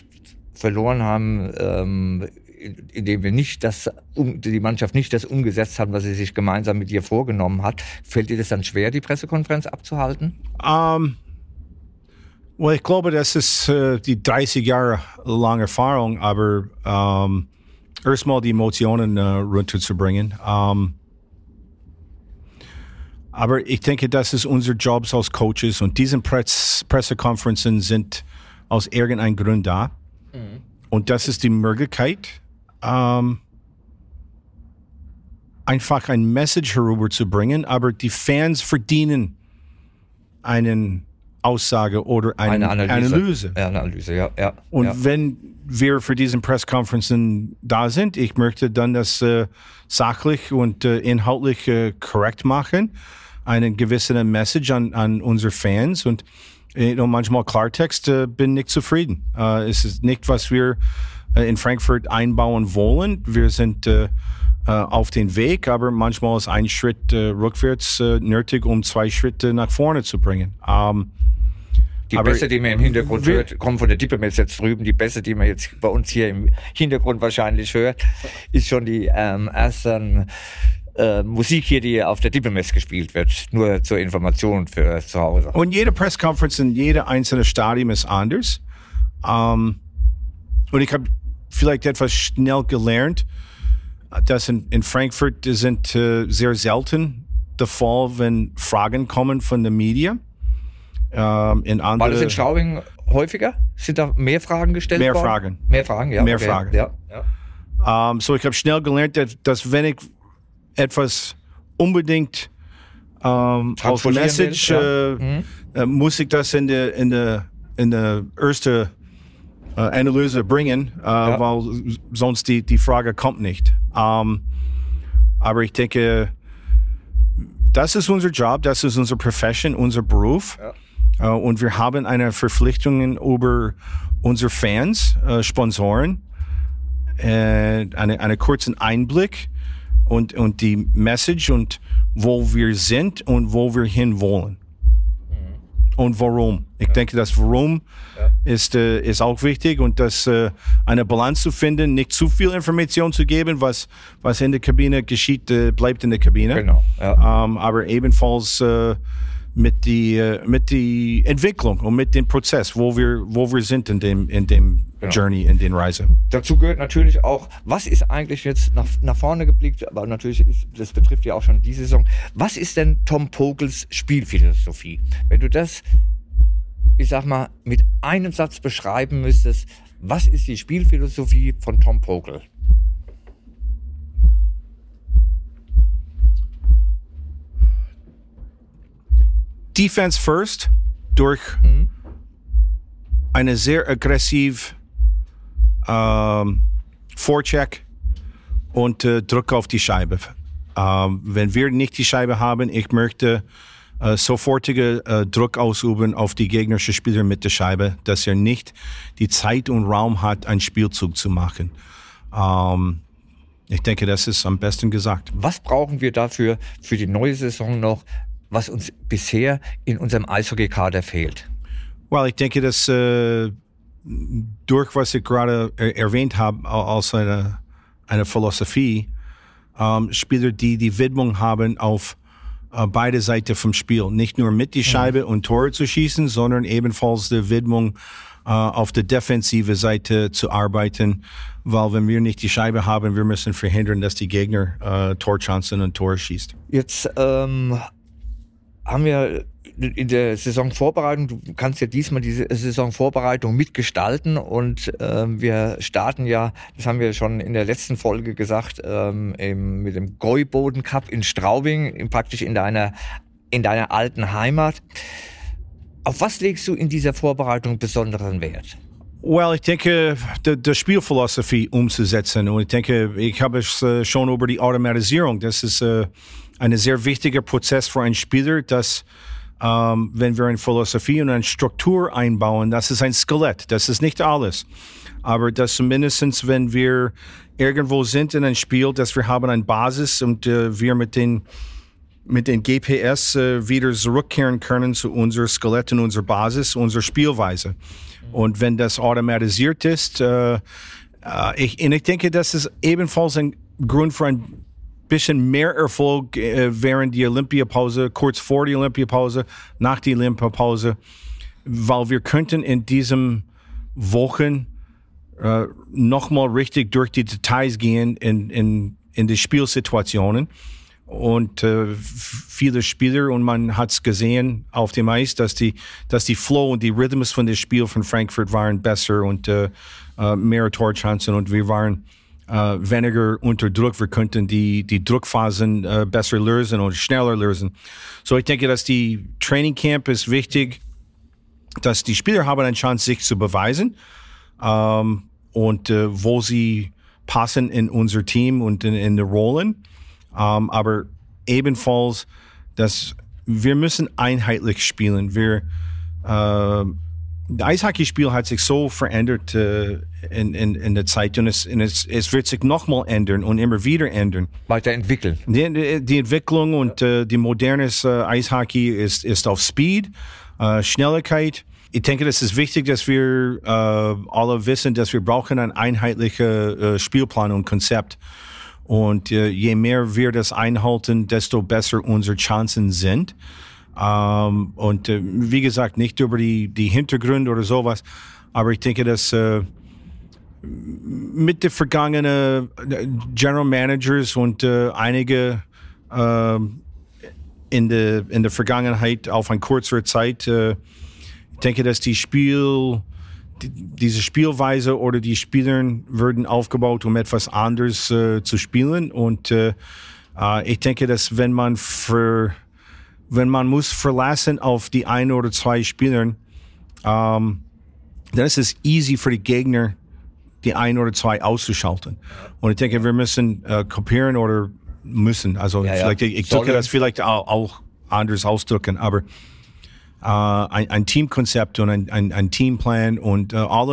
indem wir die Mannschaft nicht das umgesetzt hat, was sie sich gemeinsam mit dir vorgenommen hat, fällt dir das dann schwer, die Pressekonferenz abzuhalten? Ich glaube, das ist die 30 Jahre lange Erfahrung, aber erstmal die Emotionen runterzubringen. Aber ich denke, das ist unser Job als Coaches, und diese Pressekonferenzen sind aus irgendeinem Grund da. Mhm. Und das ist die Möglichkeit, einfach ein Message herüberzubringen, aber die Fans verdienen einen Aussage oder eine Analyse. Ja, eine Analyse, ja. Und wenn wir für diese Presskonferenzen da sind, ich möchte dann das sachlich und inhaltlich korrekt machen, eine gewisse Message an unsere Fans und manchmal Klartext, bin nicht zufrieden. Es ist nicht, was wir in Frankfurt einbauen wollen. Wir sind auf den Weg, aber manchmal ist ein Schritt rückwärts nötig, um 2 Schritte nach vorne zu bringen. Die Bässe, die man im Hintergrund hört, kommen von der Dippemess jetzt drüben. Die Bässe, die man jetzt bei uns hier im Hintergrund wahrscheinlich hört, ist schon die ersten Musik hier, die auf der Dippemess gespielt wird. Nur zur Information für zu Hause. Und jede Presskonferenz in jeder einzelne Stadion ist anders. Und ich habe vielleicht etwas schnell gelernt, dass in Frankfurt sind sehr selten der Fall, wenn Fragen kommen von der Media. War das in Straubing häufiger? Sind da mehr Fragen gestellt worden? Mehr Fragen, ja. Mehr Fragen. Ja. So ich habe schnell gelernt, dass wenn ich etwas unbedingt als Message muss ich das in der erste Analyse bringen, weil sonst die Frage kommt nicht. Aber ich denke, das ist unser Job, das ist unsere Profession, unser Beruf. Ja. Und wir haben eine Verpflichtung über unsere Fans, Sponsoren, einen kurzen Einblick und die Message und wo wir sind und wo wir hin wollen. Und warum. Ich denke, das Warum ist auch wichtig und das eine Balance zu finden, nicht zu viel Information zu geben, was in der Kabine geschieht, bleibt in der Kabine. Genau. Ja. Aber ebenfalls mit die Entwicklung und mit dem Prozess, wo wir sind in dem Journey, in den Reise. Dazu gehört natürlich auch, was ist eigentlich jetzt nach vorne geblickt, aber natürlich das betrifft ja auch schon die Saison. Was ist denn Tom Pogels Spielphilosophie? Wenn du das, ich sag mal, mit einem Satz beschreiben müsstest, was ist die Spielphilosophie von Tom Pogel? Defense first, durch eine sehr aggressiv Vorcheck und Druck auf die Scheibe. Wenn wir nicht die Scheibe haben, ich möchte sofortige Druck ausüben auf die gegnerische Spieler mit der Scheibe, dass er nicht die Zeit und Raum hat, einen Spielzug zu machen. Ich denke, das ist am besten gesagt. Was brauchen wir dafür für die neue Saison noch, was uns bisher in unserem Eishockey-Kader fehlt? Well, ich denke, dass durch was ich gerade erwähnt habe, als eine Philosophie, Spieler, die Widmung haben auf beide Seiten vom Spiel. Nicht nur mit die Scheibe und Tore zu schießen, sondern ebenfalls die Widmung auf der defensive Seite zu arbeiten, weil wenn wir nicht die Scheibe haben, wir müssen verhindern, dass die Gegner Torchancen und Tore schießt. Jetzt haben wir in der Saisonvorbereitung, du kannst ja diesmal diese Saisonvorbereitung mitgestalten und wir starten ja, das haben wir schon in der letzten Folge gesagt, mit dem Gäuboden Cup in Straubing, praktisch in deiner alten Heimat. Auf was legst du in dieser Vorbereitung besonderen Wert? Well, ich denke, die Spielphilosophie umzusetzen. Und ich denke, ich habe es schon über die Automatisierung. Das ist ein sehr wichtiger Prozess für einen Spieler, dass wenn wir eine Philosophie und eine Struktur einbauen, das ist ein Skelett. Das ist nicht alles. Aber dass zumindest, wenn wir irgendwo sind in einem Spiel, dass wir haben eine Basis und wir mit den GPS wieder zurückkehren können zu unser Skelett und unserer Basis, unserer Spielweise. Und wenn das automatisiert ist, ich denke, das ist ebenfalls ein Grund für ein bisschen mehr Erfolg während der Olympiapause, kurz vor der Olympiapause, nach der Olympiapause, weil wir könnten in diesen Wochen nochmal richtig durch die Details gehen in die Spielsituationen. Und viele Spieler, und man hat es gesehen auf dem Eis, dass die Flow und die Rhythmus von dem Spiel von Frankfurt waren besser und mehr Torchancen und wir waren weniger unter Druck. Wir könnten die Druckphasen besser lösen und schneller lösen. So ich denke, dass die Training Camp ist wichtig dass die Spieler haben eine Chance, sich zu beweisen und wo sie passen in unser Team und in die Rollen. Aber ebenfalls, dass wir müssen einheitlich spielen. Das Eishockeyspiel hat sich so verändert in der Zeit und es wird sich nochmal ändern und immer wieder ändern. Weiterentwickeln. Die Entwicklung und die moderne Eishockey ist auf Speed, Schnelligkeit. Ich denke, das ist wichtig, dass wir alle wissen, dass wir brauchen einen einheitlichen Spielplan und Konzept. Und je mehr wir das einhalten, desto besser unsere Chancen sind. Und wie gesagt, nicht über die Hintergründe oder sowas, aber ich denke, dass mit den vergangenen General Managers und einige in der Vergangenheit auf eine kürzere Zeit, ich denke, dass diese Spielweise oder die Spieler würden aufgebaut, um etwas anderes zu spielen. Und ich denke, dass wenn man muss verlassen auf die ein oder zwei Spieler, dann ist es easy für die Gegner, die ein oder zwei auszuschalten. Und ich denke, wir müssen kopieren oder müssen. Also vielleicht, ich drücke das vielleicht auch anders ausdrücken, aber ein Teamkonzept und ein Teamplan und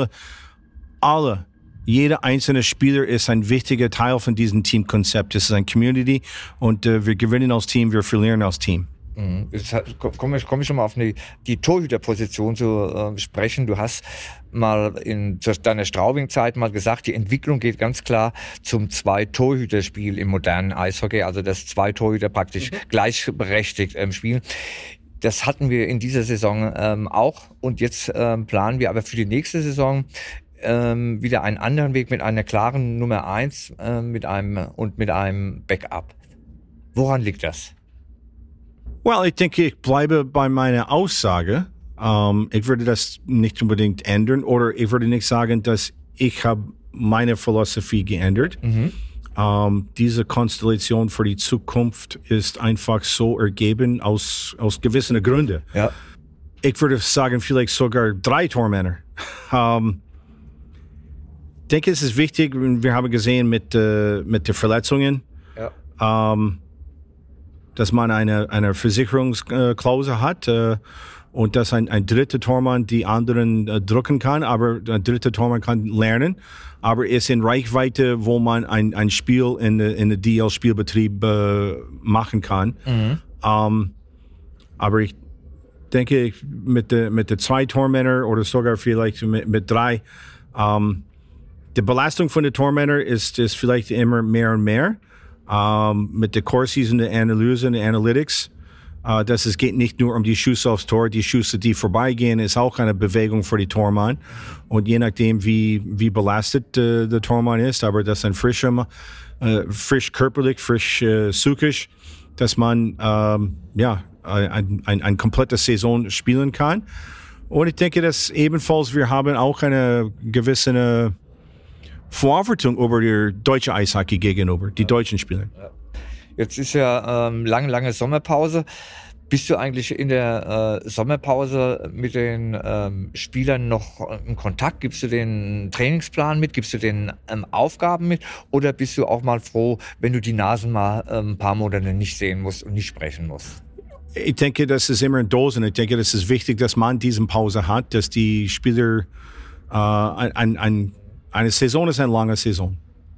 jeder einzelne Spieler ist ein wichtiger Teil von diesem Teamkonzept. Es ist ein Community und wir gewinnen als Team, wir verlieren als Team. Jetzt komme ich schon mal auf die Torhüterposition zu sprechen. Du hast mal in deiner Straubing-Zeit mal gesagt, die Entwicklung geht ganz klar zum Zwei-Torhüter-Spiel im modernen Eishockey, also dass zwei Torhüter praktisch gleichberechtigt spielen. Das hatten wir in dieser Saison auch und jetzt planen wir aber für die nächste Saison wieder einen anderen Weg mit einer klaren Nummer 1 mit einem Backup. Woran liegt das? Well, ich denke, ich bleibe bei meiner Aussage. Ich würde das nicht unbedingt ändern oder ich würde nicht sagen, dass ich habe meine Philosophie geändert. Diese Konstellation für die Zukunft ist einfach so ergeben aus gewissen Gründen. Ja. Ich würde sagen, vielleicht sogar 3 Tormänner. Ich denke, es ist wichtig, wir haben gesehen mit den Verletzungen, dass man eine Versicherungsklausel hat und dass ein dritter Tormann die anderen drücken kann, aber ein dritter Tormann kann lernen, aber ist in Reichweite, wo man ein Spiel in der DL-Spielbetrieb machen kann. Aber ich denke, mit der 2 Tormänner oder sogar vielleicht mit 3, die Belastung von den Tormännern ist vielleicht immer mehr und mehr. Mit der Core-Season, der Analyse und der Analytics, dass es geht nicht nur um die Schüsse aufs Tor, die Schüsse, die vorbeigehen, ist auch eine Bewegung für die Tormann. Und je nachdem, wie belastet der Tormann ist, aber das ist ein frisch körperlich, frisch psychisch, dass man eine komplette Saison spielen kann. Und ich denke, dass ebenfalls wir haben auch eine gewisse Verantwortung über die deutsche Eishockey gegenüber, die deutschen Spieler. Jetzt ist ja lange Sommerpause. Bist du eigentlich in der Sommerpause mit den Spielern noch in Kontakt? Gibst du den Trainingsplan mit? Gibst du den Aufgaben mit? Oder bist du auch mal froh, wenn du die Nasen mal ein paar Monate nicht sehen musst und nicht sprechen musst? Ich denke, das ist immer in Dosen. Ich denke, das ist wichtig, dass man diese Pause hat, dass die Spieler eine Saison ist eine lange Saison.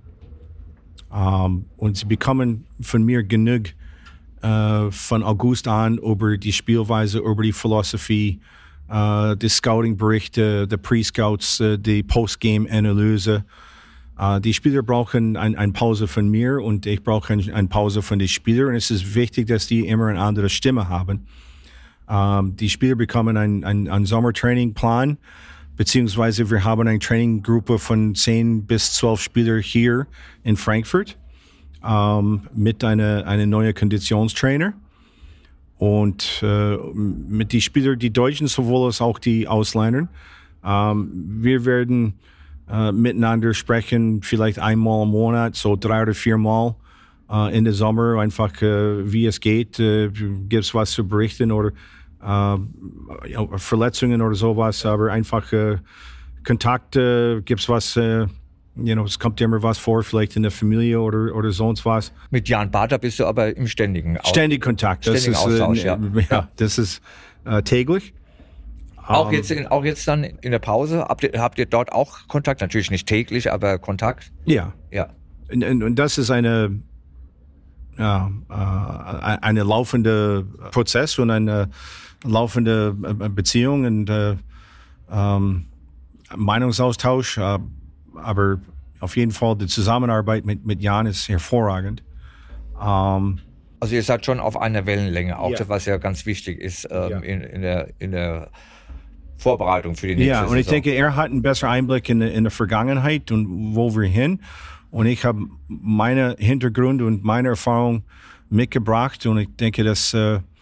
Und sie bekommen von mir genug von August an über die Spielweise, über die Philosophie, die Scouting-Berichte, die Pre-Scouts, die Post-Game-Analyse. Die Spieler brauchen eine Pause von mir und ich brauche eine Pause von den Spielern. Und es ist wichtig, dass die immer eine andere Stimme haben. Die Spieler bekommen einen Sommertrainingplan, beziehungsweise wir haben eine Traininggruppe von 10 bis 12 Spieler hier in Frankfurt mit einer neuen Konditionstrainer. Und mit den Spielern, die Deutschen sowohl als auch die Ausländer. Wir werden miteinander sprechen, vielleicht einmal im Monat, so 3 oder 4 Mal in der Sommer, einfach wie es geht, gibt es was zu berichten oder Verletzungen oder sowas, aber einfach Kontakte, gibt's was, es kommt dir immer was vor, vielleicht in der Familie oder sonst was. Mit Jan Bader bist du aber im ständigen Kontakt. Ständigen Austausch, ja. Das ist täglich. Auch jetzt dann in der Pause, habt ihr dort auch Kontakt? Natürlich nicht täglich, aber Kontakt? Ja. Und das ist eine laufende Prozess und eine laufende Beziehung und Meinungsaustausch. Aber auf jeden Fall die Zusammenarbeit mit Jan ist hervorragend. Also ihr seid schon auf einer Wellenlänge, auch das, was ja ganz wichtig ist in der Vorbereitung für die nächste Saison. Ja, und ich denke, er hat einen besseren Einblick in der Vergangenheit und wo wir hin. Und ich habe meine Hintergründe und meine Erfahrung mitgebracht. Und ich denke, dass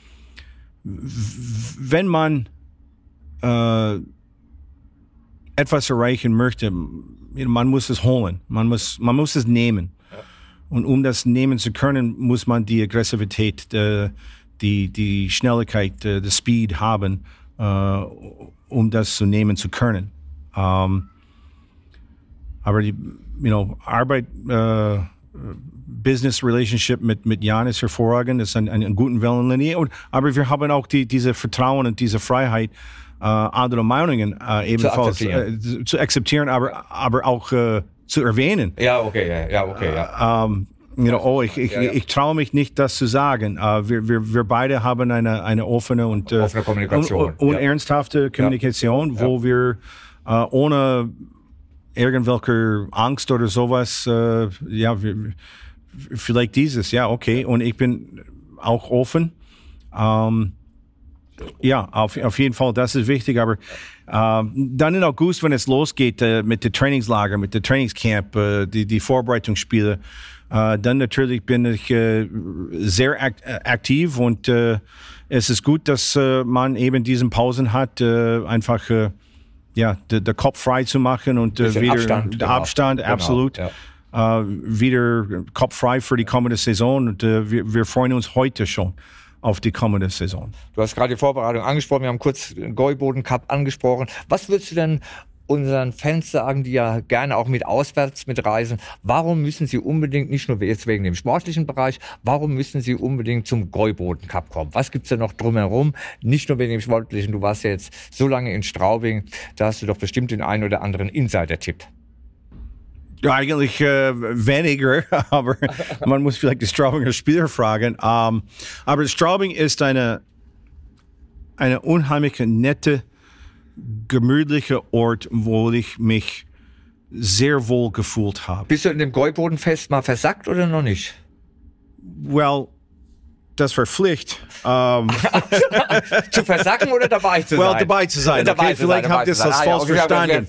wenn man etwas erreichen möchte, man muss es holen. Man muss es nehmen. Ja. Und um das nehmen zu können, muss man die Aggressivität, die Schnelligkeit, the Speed haben, um das zu nehmen zu können. Aber die Arbeit, Business Relationship mit Jan ist hervorragend, ist eine gute Wellenlinie. Aber wir haben auch diese Vertrauen und diese Freiheit, andere Meinungen ebenfalls zu akzeptieren, aber auch zu erwähnen. Ich traue mich nicht, das zu sagen. Wir beide haben eine offene und Kommunikation. Und ernsthafte Kommunikation, wo wir ohne irgendwelche Angst oder sowas, vielleicht dieses, und ich bin auch offen. Auf jeden Fall, das ist wichtig, aber dann in August, wenn es losgeht mit der Trainingslager, mit der Trainingscamp, die Vorbereitungsspiele, dann natürlich bin ich sehr aktiv und es ist gut, dass man eben diesen Pausen hat, einfach der Kopf frei zu machen und wieder Abstand, absolut. Wieder Kopf frei für die kommende Saison und wir freuen uns heute schon auf die kommende Saison. Du hast gerade die Vorbereitung angesprochen, wir haben kurz den Gäuboden Cup angesprochen. Was würdest du denn unseren Fans sagen, die ja gerne auch auswärts mitreisen, warum müssen sie unbedingt, nicht nur jetzt wegen dem sportlichen Bereich, warum müssen sie unbedingt zum Gäuboden Cup kommen? Was gibt's da noch drumherum? Nicht nur wegen dem sportlichen, du warst ja jetzt so lange in Straubing, da hast du doch bestimmt den einen oder anderen Insider-Tipp. Ja, eigentlich weniger, aber man muss vielleicht die Straubinger Spieler fragen. Aber Straubing ist eine unheimliche, nette, gemütliche Ort, wo ich mich sehr wohl gefühlt habe. Bist du in dem Gäubodenfest mal versackt oder noch nicht? Well, das war Pflicht. Zu versacken oder dabei zu sein? Well, dabei zu sein. Okay? Vielleicht habt ihr das falsch verstanden.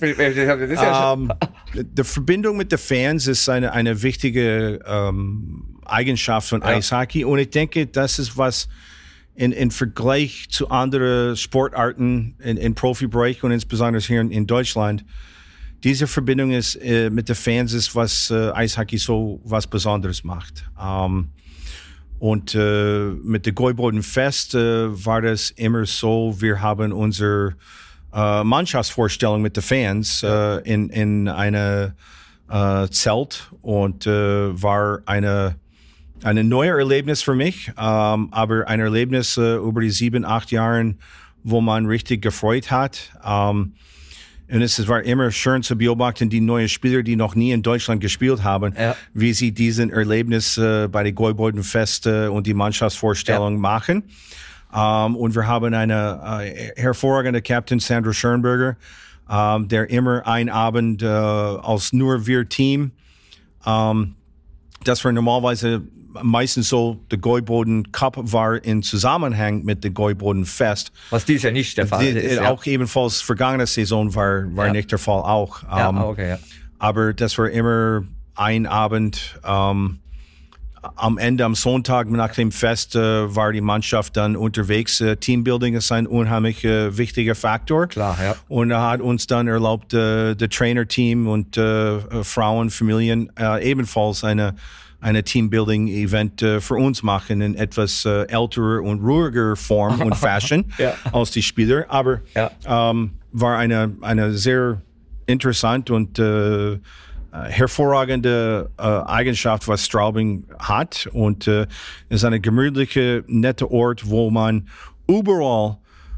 Die Verbindung mit den Fans ist eine wichtige Eigenschaft von Eishockey. Und ich denke, das ist was in Vergleich zu anderen Sportarten in Profibereich und insbesondere hier in Deutschland, diese Verbindung ist mit den Fans ist, was Eishockey so was Besonderes macht. Und mit der Gäubodenfest war das immer so, wir haben unsere Mannschaftsvorstellung mit den Fans in eine Zelt und war eine neue Erlebnis für mich, aber ein Erlebnis über die 7-8 Jahre, wo man richtig gefreut hat. Und es war immer schön zu beobachten, die neuen Spieler, die noch nie in Deutschland gespielt haben, wie sie diesen Erlebnis bei der Gäubodenfest und die Mannschaftsvorstellung machen. Und wir haben eine hervorragende Captain, Sandro Schönberger, der immer ein Abend als nur wir Team, das war normalerweise meistens so, der Gäuboden Cup war in Zusammenhang mit dem Gäuboden Fest. Was dies ja nicht der Fall ist. Auch ebenfalls vergangene Saison war nicht der Fall auch. Aber das war immer ein Abend. Am Ende, am Sonntag nach dem Fest, war die Mannschaft dann unterwegs. Teambuilding ist ein unheimlich wichtiger Faktor. Klar, ja. Und er hat uns dann erlaubt, das Trainerteam und Frauen, Familien ebenfalls eine eine Teambuilding-Event für uns machen in etwas älterer und ruhiger Form und Fashion als die Spieler. Aber war eine sehr interessant und hervorragende Eigenschaft, was Straubing hat. Und ist eine gemütliche, nette Ort, wo man überall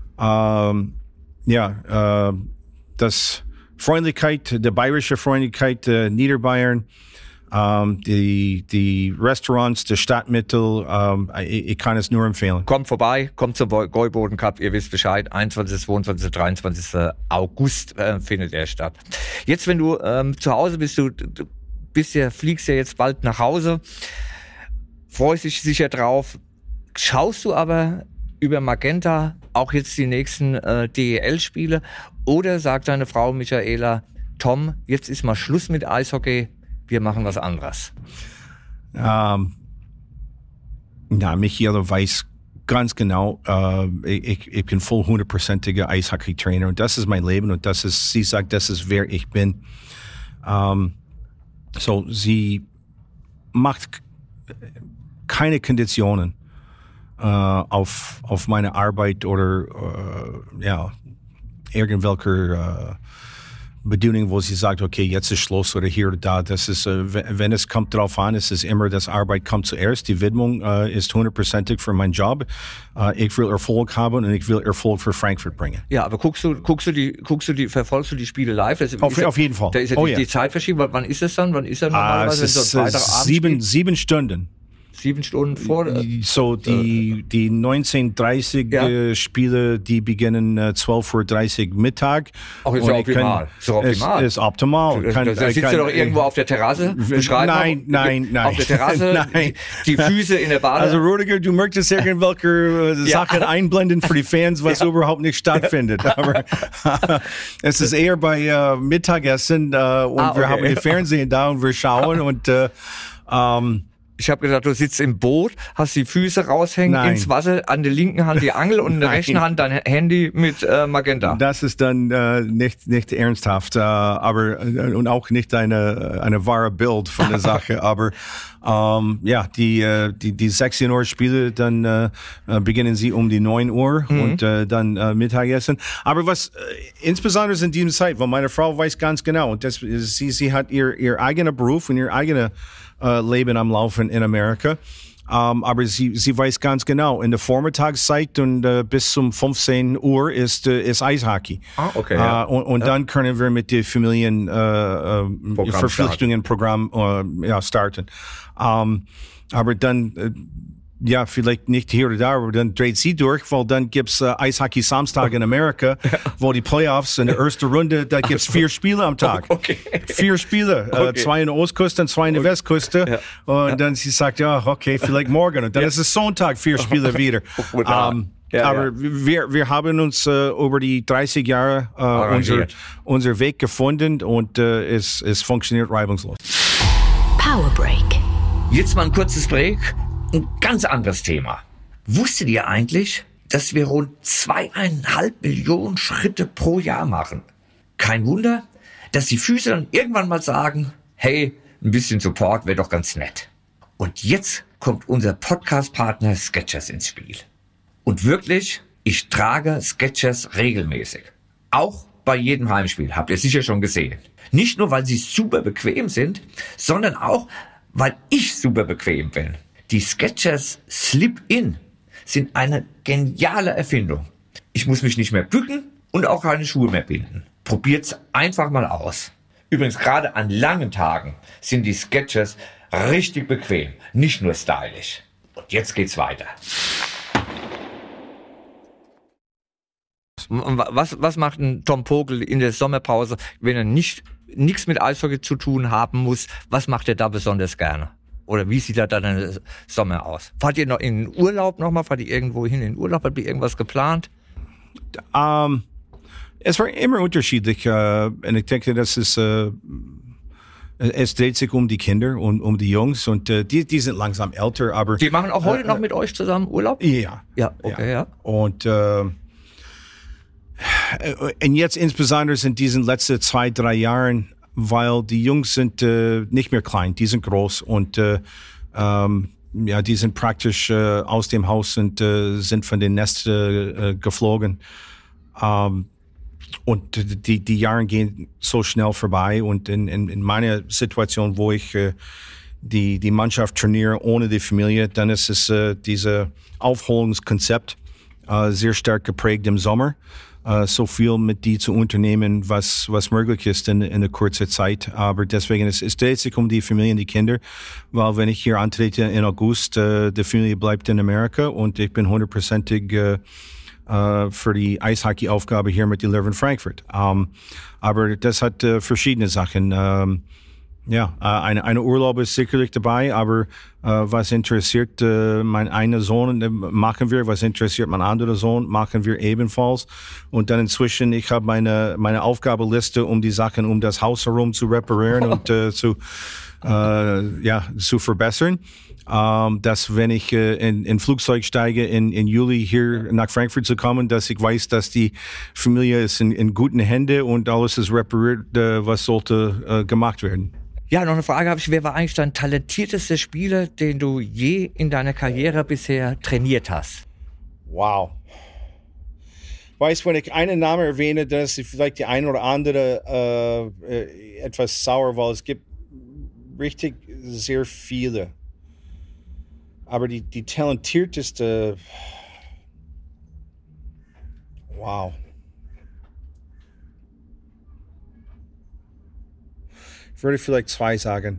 das Freundlichkeit, der bayerische Freundlichkeit, Niederbayern, die Restaurants, der Stadtmittel, ich kann es nur empfehlen. Kommt vorbei, kommt zum Gäuboden Cup, ihr wisst Bescheid, 21., 22., 23. August findet er statt. Jetzt, wenn du zu Hause bist, du fliegst ja jetzt bald nach Hause, freust dich sicher drauf, schaust du aber über Magenta auch jetzt die nächsten DEL-Spiele oder sagt deine Frau Michaela, Tom, jetzt ist mal Schluss mit Eishockey, wir machen was anderes? Michaela weiß ganz genau, ich bin voll 100%iger Eishockey-Trainer und das ist mein Leben und sie sagt, das ist wer ich bin. So, sie macht keine Konditionen auf meine Arbeit oder irgendwelche Bedingungen, wo sie sagt, okay, jetzt ist Schluss oder hier oder da. Das ist, wenn es kommt drauf an, es ist immer, dass Arbeit kommt zuerst. Die Widmung ist 100%ig für meinen Job. Ich will Erfolg haben und ich will Erfolg für Frankfurt bringen. Ja, aber verfolgst du die Spiele live? Auf jeden Fall. Da ist ja die Zeitverschiebung. Wann ist es dann? Wann ist das normalerweise? Es ist 7 Stunden. 7 Stunden vor? So, die 19:30 Spiele, die beginnen 12:30 Mittag. Ach, ist ja optimal. Ist optimal. Da sitzt du doch irgendwo auf der Terrasse? Nein. Auf der Terrasse, die Füße in der Bade. Also Rudiger, du möchtest irgendwelche Sachen einblenden für die Fans, was überhaupt nicht stattfindet. Aber es ist eher bei Mittagessen und wir haben den Fernsehen da und wir schauen und ich habe gedacht, du sitzt im Boot, hast die Füße raushängen ins Wasser, an der linken Hand die Angel und in der rechten Hand dein Handy mit Magenta. Das ist dann nicht ernsthaft, aber und auch nicht eine wahre Bild von der Sache. Aber die 16 Uhr Spiele, dann beginnen sie um die 9 Uhr und dann Mittagessen. Aber was insbesondere in dieser Zeit, weil meine Frau weiß ganz genau, und sie hat ihr eigener Beruf und ihr eigener Leben am Laufen in Amerika. Aber sie weiß ganz genau, in der Vormittagszeit und bis zum 15 Uhr ist Eishockey. Okay. Und dann können wir mit den Familien Verpflichtungen-Programm starten. Aber dann vielleicht nicht hier oder da, aber dann dreht sie durch, weil dann gibt's Eishockey Samstag in Amerika, wo die Playoffs in der ersten Runde, da gibt's 4 Spiele am Tag. Okay. 4 Spiele, 2 in der Ostküste und 2 in der Westküste. Ja. Und dann sie sagt, vielleicht morgen. Und dann ist es Sonntag 4 Spiele wieder. Aber wir haben uns über die 30 Jahre unser Weg gefunden und es funktioniert reibungslos. Power Break. Jetzt mal ein kurzes Break. Ein ganz anderes Thema. Wusstet ihr eigentlich, dass wir rund 2,5 Millionen Schritte pro Jahr machen? Kein Wunder, dass die Füße dann irgendwann mal sagen, hey, ein bisschen Support wäre doch ganz nett. Und jetzt kommt unser Podcast-Partner Skechers ins Spiel. Und wirklich, ich trage Skechers regelmäßig. Auch bei jedem Heimspiel, habt ihr sicher schon gesehen. Nicht nur, weil sie super bequem sind, sondern auch, weil ich super bequem bin. Die Skechers Slip-In sind eine geniale Erfindung. Ich muss mich nicht mehr bücken und auch keine Schuhe mehr binden. Probiert's einfach mal aus. Übrigens, gerade an langen Tagen sind die Skechers richtig bequem, nicht nur stylisch. Und jetzt geht's weiter. Was macht ein Tom Pogel in der Sommerpause, wenn er nichts mit Eishockey zu tun haben muss? Was macht er da besonders gerne? Oder wie sieht da dein Sommer aus? Fahrt ihr noch in den Urlaub nochmal? Fahrt ihr irgendwo hin in den Urlaub? Habt ihr irgendwas geplant? Es war immer unterschiedlich. Und ich denke, das ist, es dreht sich um die Kinder und um die Jungs. Und die sind langsam älter, aber... Die machen auch heute noch mit euch zusammen Urlaub? Ja. Ja, okay, ja. Und jetzt insbesondere in diesen letzten 2-3 Jahren, weil die Jungs sind nicht mehr klein, die sind groß und die sind praktisch aus dem Haus und sind von den Nest geflogen. Und die Jahre gehen so schnell vorbei. Und in meiner Situation, wo ich die Mannschaft trainiere ohne die Familie, dann ist es dieses Aufholungskonzept sehr stark geprägt im Sommer. So viel mit die zu unternehmen, was möglich ist in einer kurzen Zeit. Aber deswegen, es dreht sich um die Familie und die Kinder, weil wenn ich hier antrete in August, die Familie bleibt in Amerika und ich bin 100%ig für die Eishockey-Aufgabe hier mit den Löwen Frankfurt. Aber das hat verschiedene Sachen. Eine Urlaub ist sicherlich dabei, aber was interessiert mein einer Sohn, machen wir. Was interessiert mein anderer Sohn, machen wir ebenfalls. Und dann inzwischen, ich habe meine Aufgabeliste, um die Sachen um das Haus herum zu reparieren und zu verbessern. Dass wenn ich in Flugzeug steige in Juli hier nach Frankfurt zu kommen, dass ich weiß, dass die Familie ist in guten Händen und alles ist repariert, was sollte gemacht werden. Ja, noch eine Frage habe ich. Wer war eigentlich dein talentiertester Spieler, den du je in deiner Karriere bisher trainiert hast? Wow. Weißt, wenn ich einen Namen erwähne, dann ist vielleicht die eine oder andere etwas sauer, weil es gibt richtig sehr viele. Aber die talentierteste, wow. Ich würde vielleicht zwei sagen.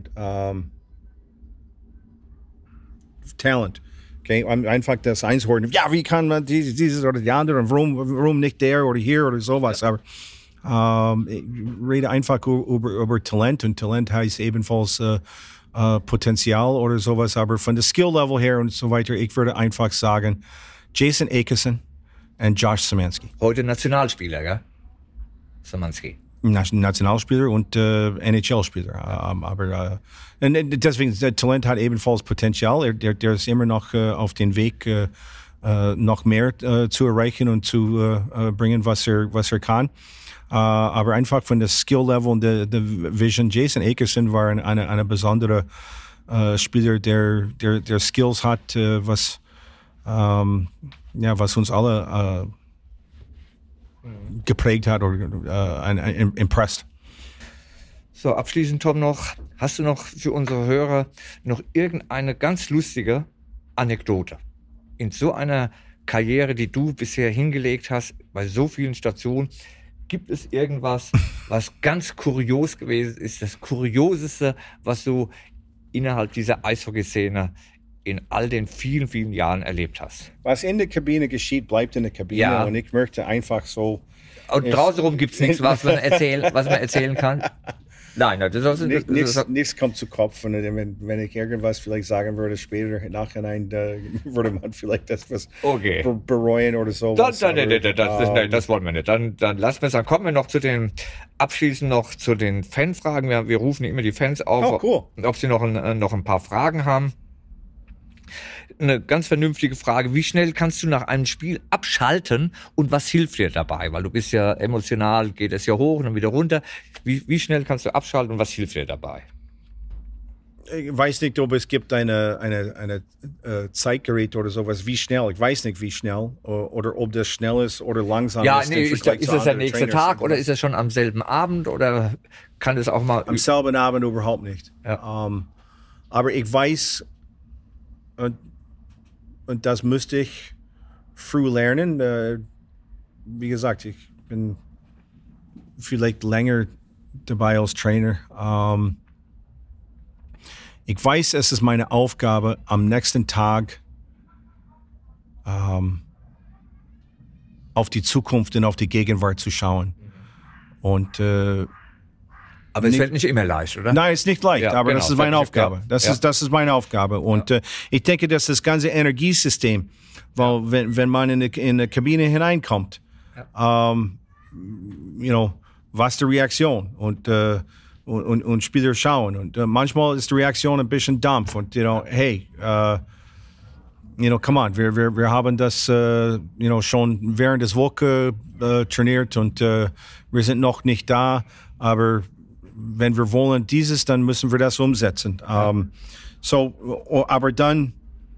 Talent. Okay, einfach das einzuordnen. Ja, wie kann man dieses oder die andere und warum nicht der oder hier oder sowas. Aber ich rede einfach über Talent und Talent heißt ebenfalls Potenzial oder sowas, aber von der Skill-Level her und so weiter, ich würde einfach sagen, Jason Akerson und Josh Szymanski. Heute Nationalspieler, gell? Szymanski. Nationalspieler und NHL-Spieler. Aber deswegen, der Talent hat ebenfalls Potenzial. Der ist immer noch auf dem Weg, noch mehr zu erreichen und zu bringen, was er kann. Aber einfach von der Skill-Level und der Vision. Jason Akerson war eine besondere Spieler, der Skills hat, was uns alle geprägt hat oder impressed. So, abschließend, Tom, hast du noch für unsere Hörer noch irgendeine ganz lustige Anekdote in so einer Karriere, die du bisher hingelegt hast, bei so vielen Stationen? Gibt es irgendwas, was ganz kurios gewesen ist, das Kurioseste, was du innerhalb dieser Eishockey-Szene in all den vielen, vielen Jahren erlebt hast? Was in der Kabine geschieht, bleibt in der Kabine und ich möchte einfach so... Und draußen rum gibt es nichts, was man erzählen kann? Nein, nichts kommt zu Kopf. Und wenn ich irgendwas vielleicht sagen würde, später im Nachhinein, würde man vielleicht das was bereuen oder so. Das wollen wir nicht. Dann lassen wir es. Dann kommen wir noch abschließend noch zu den Fanfragen. Wir rufen immer die Fans auf, ob sie noch ein paar Fragen haben. Eine ganz vernünftige Frage. Wie schnell kannst du nach einem Spiel abschalten und was hilft dir dabei? Weil du bist ja emotional, geht es ja hoch und dann wieder runter. Wie schnell kannst du abschalten und was hilft dir dabei? Ich weiß nicht, ob es gibt eine Zeitgerät oder sowas. Wie schnell? Ich weiß nicht, wie schnell. Oder ob das schnell ist oder langsam ist. Ist das der nächste Tag oder ist das schon am selben Abend? Oder kann es auch mal... Am selben Abend überhaupt nicht. Ja. Aber ich weiß... Und das müsste ich früh lernen. Wie gesagt, ich bin vielleicht länger dabei als Trainer. Ich weiß, es ist meine Aufgabe, am nächsten Tag auf die Zukunft und auf die Gegenwart zu schauen. Und aber es fällt nicht immer leicht, oder? Nein, es ist nicht leicht, aber das ist meine Aufgabe. Das ist meine Aufgabe. Und ich denke, dass das ganze Energiesystem, weil wenn man in eine Kabine hineinkommt, was die Reaktion und Spieler schauen. Und manchmal ist die Reaktion ein bisschen Dampf und, hey, come on, wir haben das, schon während des Woche trainiert und wir sind noch nicht da, aber wenn wir wollen dieses, dann müssen wir das umsetzen. So, aber dann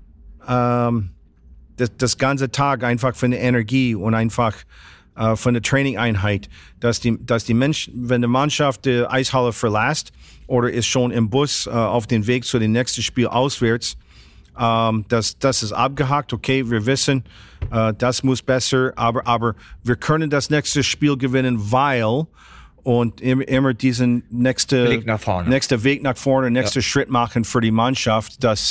das ganze Tag einfach von der Energie und einfach von der Trainingeinheit, dass die Menschen, wenn die Mannschaft die Eishalle verlässt oder ist schon im Bus auf dem Weg zu dem nächsten Spiel auswärts, das ist abgehakt, okay, wir wissen, das muss besser, aber wir können das nächste Spiel gewinnen, weil und immer diesen nächste Weg nach vorne, nächste Schritt machen für die Mannschaft, dass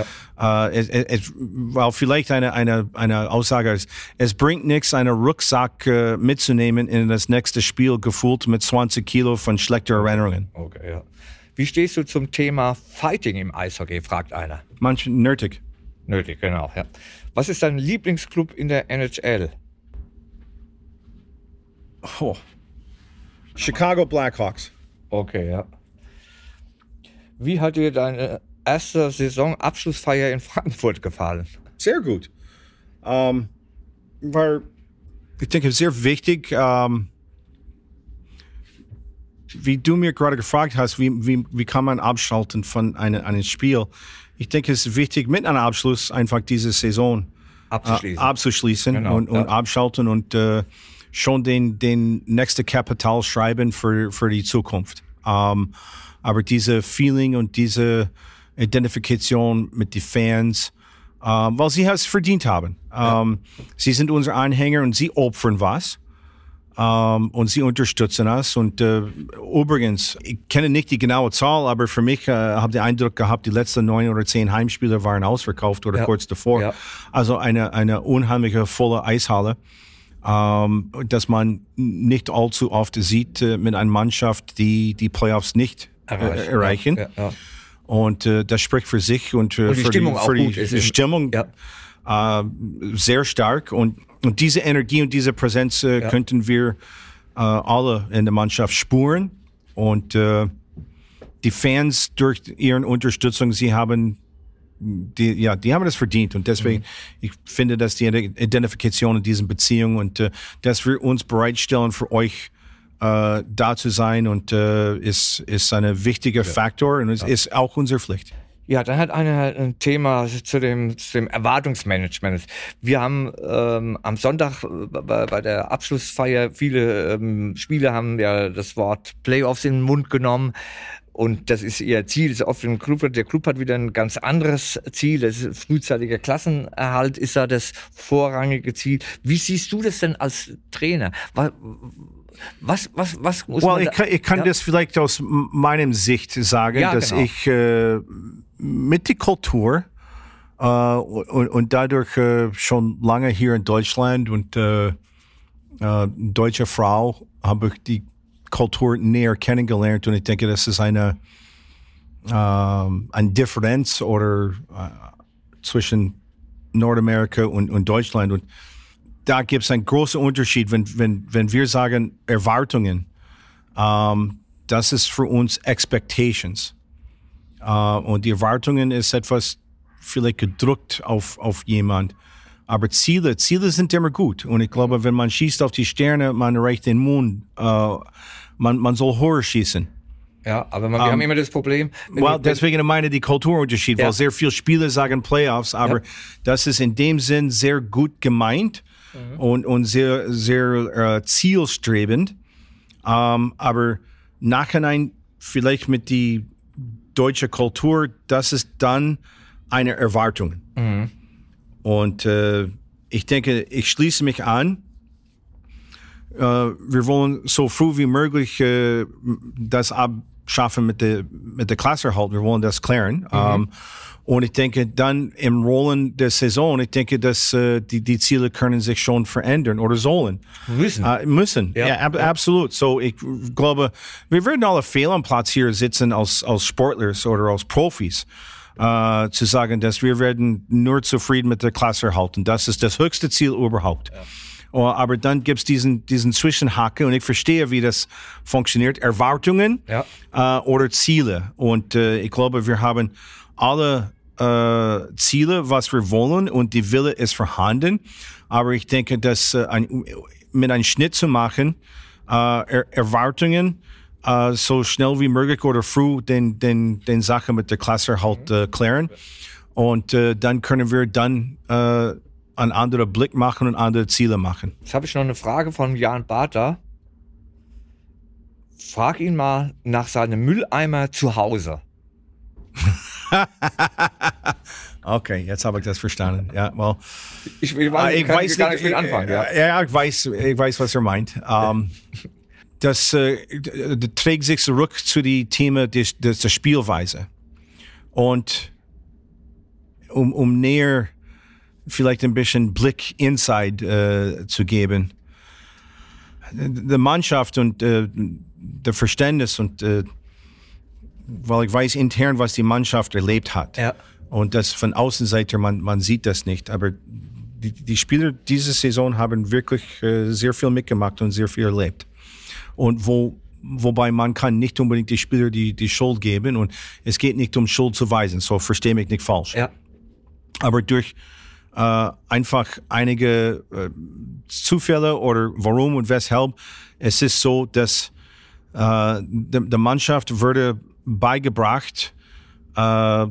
weil vielleicht eine Aussage ist, es bringt nichts, einen Rucksack mitzunehmen in das nächste Spiel gefüllt mit 20 Kilo von schlechten Erinnerungen. Okay, ja. Wie stehst du zum Thema Fighting im Eishockey, fragt einer. Nötig, genau, ja. Was ist dein Lieblingsclub in der NHL? Chicago Blackhawks. Okay, ja. Wie hat dir deine erste Saisonabschlussfeier in Frankfurt gefallen? Sehr gut. War, ich denke, sehr wichtig, wie du mir gerade gefragt hast, wie kann man abschalten von einem Spiel? Ich denke, es ist wichtig, mit einem Abschluss einfach diese Saison abzuschließen genau, und abschalten und schon den nächsten Kapital schreiben für die Zukunft. Aber diese Feeling und diese Identifikation mit den Fans, weil sie es verdient haben. Sie sind unsere Anhänger und sie opfern was. Und sie unterstützen uns. Und übrigens, ich kenne nicht die genaue Zahl, aber für mich habe ich den Eindruck gehabt, die letzten 9 oder 10 Heimspiele waren ausverkauft oder kurz davor. Ja. Also eine unheimliche volle Eishalle, dass man nicht allzu oft sieht mit einer Mannschaft, die Playoffs nicht erreichen. Ja. Und das spricht für sich und für die Stimmung die Stimmung sehr stark und diese Energie und diese Präsenz könnten wir alle in der Mannschaft spüren. Und die Fans durch ihre Unterstützung, die haben das verdient. Und deswegen, ich finde, dass die Identifikation in diesen Beziehungen und dass wir uns bereitstellen für euch da zu sein und ist ein wichtiger Faktor und es ist auch unsere Pflicht. Ja, dann hat einer ein Thema zu dem Erwartungsmanagement. Wir haben am Sonntag bei der Abschlussfeier viele Spieler haben ja das Wort Playoffs in den Mund genommen. Und das ist ihr Ziel, das ist oft im Club. Der Club hat wieder ein ganz anderes Ziel. Das ist frühzeitiger Klassenerhalt, ist da das vorrangige Ziel. Wie siehst du das denn als Trainer? Was muss man ich kann das vielleicht aus meinem Sicht sagen, dass ich mit der Kultur und dadurch schon lange hier in Deutschland und deutsche Frau habe ich die Kultur näher kennengelernt und ich denke, das ist eine Differenz oder zwischen Nordamerika und Deutschland und da gibt es einen großen Unterschied, wenn wir sagen Erwartungen, das ist für uns Expectations. Und die Erwartungen ist etwas vielleicht gedrückt auf jemand. Aber Ziele sind immer gut. Und ich glaube, wenn man schießt auf die Sterne, man erreicht den Mond. Man soll höher schießen. Ja, aber wir haben immer das Problem. Deswegen meine die Kulturunterschied, weil sehr viele Spieler sagen Playoffs, aber das ist in dem Sinn sehr gut gemeint und sehr, sehr zielstrebend. Aber nachhinein vielleicht mit die deutsche Kultur, das ist dann eine Erwartung. Und ich denke, ich schließe mich an. Wir wollen so früh wie möglich das abschaffen mit der Klassenerhalt. Wir wollen das klären. Und ich denke, dann im Rollen der Saison, ich denke, dass die Ziele können sich schon verändern oder sollen. Müssen. Ja, absolut. So, ich glaube, wir werden alle fehl am Platz hier sitzen als Sportler oder als Profis. Zu sagen, dass wir werden nur zufrieden mit der Klasse halten. Das ist das höchste Ziel überhaupt. Ja. Aber dann gibt's diesen Zwischenhacke und ich verstehe, wie das funktioniert. Erwartungen oder Ziele. Und ich glaube, wir haben alle Ziele, was wir wollen und die Wille ist vorhanden. Aber ich denke, dass mit einem Schnitt zu machen, Erwartungen so schnell wie möglich oder früh den Sache mit der Klasse halt klären. Und dann können wir dann einen anderen Blick machen und andere Ziele machen. Jetzt habe ich noch eine Frage von Jan Barter. Frag ihn mal nach seinem Mülleimer zu Hause. Okay, jetzt habe ich das verstanden. Ja, well, ich weiß gar nicht mit anfangen. Ja, ich weiß, was er meint. Das trägt sich zurück zu den Themen der Spielweise. Und um näher vielleicht ein bisschen Blick inside zu geben. Die Mannschaft und der Verständnis und weil ich weiß intern, was die Mannschaft erlebt hat. Ja. Und das von Außenseiter, man sieht das nicht. Aber die Spieler diese Saison haben wirklich sehr viel mitgemacht und sehr viel erlebt. Und wobei man kann nicht unbedingt die Spieler die Schuld geben und es geht nicht um Schuld zu weisen. So verstehe mich nicht falsch. Ja. Aber durch einfach einige Zufälle oder warum und weshalb es ist so, dass der Mannschaft wurde beigebracht 3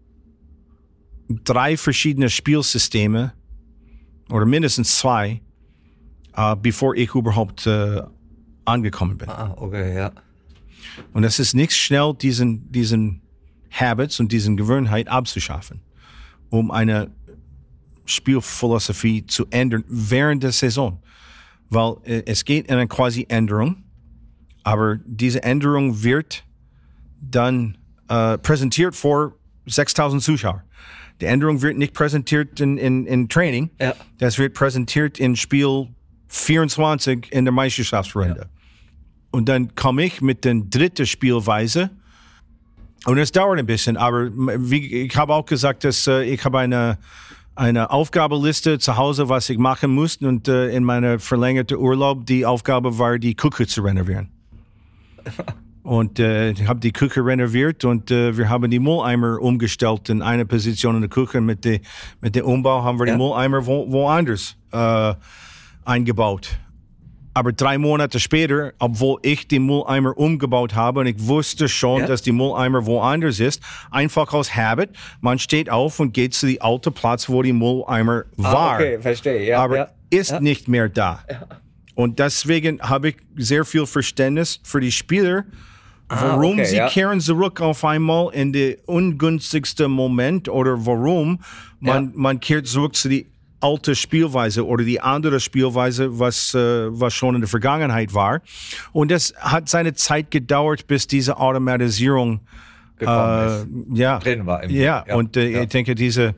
verschiedene Spielsysteme oder mindestens 2, bevor ich überhaupt angekommen bin. Okay, ja. Und es ist nicht schnell, diesen Habits und diesen Gewohnheit abzuschaffen, um eine Spielphilosophie zu ändern während der Saison. Weil es geht in eine quasi Änderung, aber diese Änderung wird dann präsentiert vor 6.000 Zuschauern. Die Änderung wird nicht präsentiert in Training, ja. Das wird präsentiert in Spiel 24 in der Meisterschaftsrunde. Ja. Und dann komme ich mit der dritten Spielweise und es dauert ein bisschen, aber ich habe auch gesagt, dass ich habe eine Aufgabeliste zu Hause, was ich machen musste und in meiner verlängerten Urlaub, die Aufgabe war, die Küche zu renovieren. Und ich habe die Küche renoviert und wir haben die Mülleimer umgestellt in eine Position in der Küche. Mit dem Umbau haben wir die Mülleimer woanders eingebaut. Aber 3 Monate später, obwohl ich die Mülleimer umgebaut habe und ich wusste schon, dass die Mülleimer woanders ist, einfach aus Habit, man steht auf und geht zu dem alten Platz, wo die Mülleimer war. Okay, verstehe. Ja, aber ist nicht mehr da. Ja. Und deswegen habe ich sehr viel Verständnis für die Spieler, warum sie kehren zurück auf einmal in den ungünstigsten Moment oder warum man kehrt zurück zu die alte Spielweise oder die andere Spielweise, was schon in der Vergangenheit war. Und das hat seine Zeit gedauert, bis diese Automatisierung drin war. Und ich denke, diese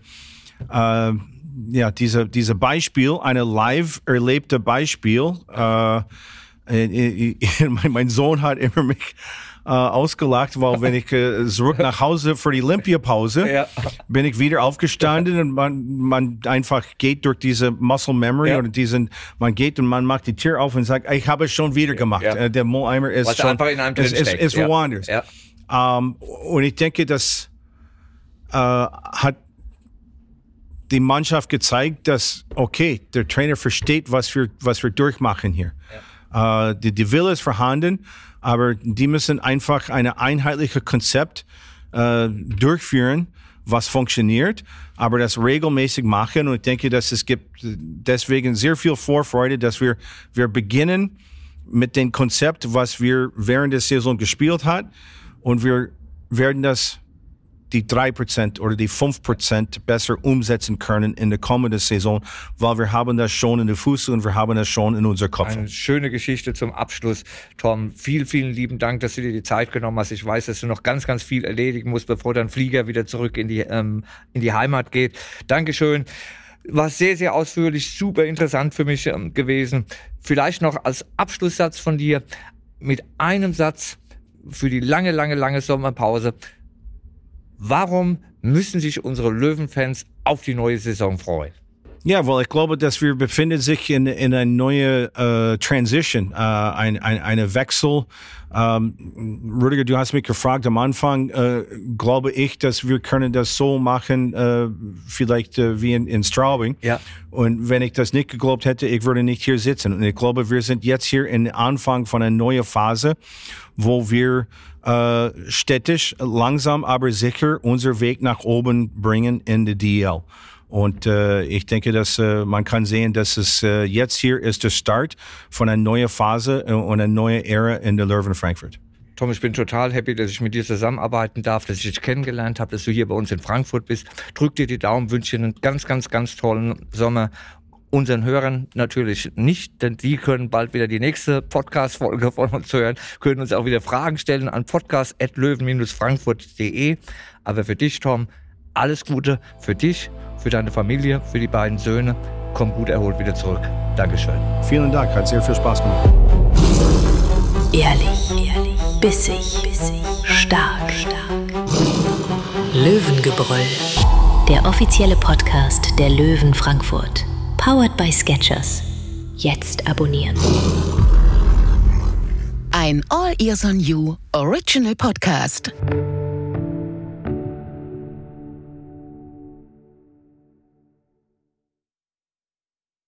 Beispiel, eine live erlebte Beispiel, mein Sohn hat immer mich ausgelacht, weil wenn ich zurück nach Hause für die Olympiapause bin ich wieder aufgestanden und man einfach geht durch diese Muscle Memory oder man geht und man macht die Tür auf und sagt, ich habe es schon wieder gemacht. Der Mülleimer ist schon einfach in einem drin steckt. Ist woanders. Ja. Und ich denke, das hat die Mannschaft gezeigt, dass okay, der Trainer versteht, was wir durchmachen hier. Ja. Die Wille ist vorhanden, aber die müssen einfach ein einheitliches Konzept durchführen, was funktioniert, aber das regelmäßig machen. Und ich denke, dass es gibt deswegen sehr viel Vorfreude, dass wir beginnen mit dem Konzept, was wir während der Saison gespielt hat, und wir werden das die 3% oder die 5% besser umsetzen können in der kommenden Saison, weil wir haben das schon in den Füßen und wir haben das schon in unser Kopf. Eine schöne Geschichte zum Abschluss. Tom, vielen, vielen lieben Dank, dass du dir die Zeit genommen hast. Ich weiß, dass du noch ganz, ganz viel erledigen musst, bevor dein Flieger wieder zurück in die Heimat geht. Dankeschön. War sehr, sehr ausführlich, super interessant für mich gewesen. Vielleicht noch als Abschlusssatz von dir mit einem Satz für die lange, lange, lange Sommerpause. Warum müssen sich unsere Löwenfans auf die neue Saison freuen? Ja, weil ich glaube, dass wir befinden sich in einer neuen Transition, eine Wechsel. Rüdiger, du hast mich gefragt am Anfang, glaube ich, dass wir können das so machen, vielleicht wie in Straubing. Ja. Und wenn ich das nicht geglaubt hätte, ich würde nicht hier sitzen. Und ich glaube, wir sind jetzt hier im Anfang von einer neuen Phase, wo wir städtisch, langsam, aber sicher unseren Weg nach oben bringen in die DEL. Und ich denke, dass man kann sehen, dass es jetzt hier ist der Start von einer neuen Phase und einer neuen Ära in der Löwen Frankfurt. Tom, ich bin total happy, dass ich mit dir zusammenarbeiten darf, dass ich dich kennengelernt habe, dass du hier bei uns in Frankfurt bist. Drück dir die Daumen, wünsche dir einen ganz, ganz, ganz tollen Sommer. Unseren Hörern natürlich nicht, denn die können bald wieder die nächste Podcast-Folge von uns hören, können uns auch wieder Fragen stellen an podcast@löwen-frankfurt.de. Aber für dich, Tom, alles Gute für dich, für deine Familie, für die beiden Söhne. Komm gut erholt wieder zurück. Dankeschön. Vielen Dank, hat sehr viel Spaß gemacht. Ehrlich, bissig, stark. Löwengebrüll. Der offizielle Podcast der Löwen Frankfurt. Powered by Skechers. Jetzt abonnieren. Ein All Ears on You Original Podcast.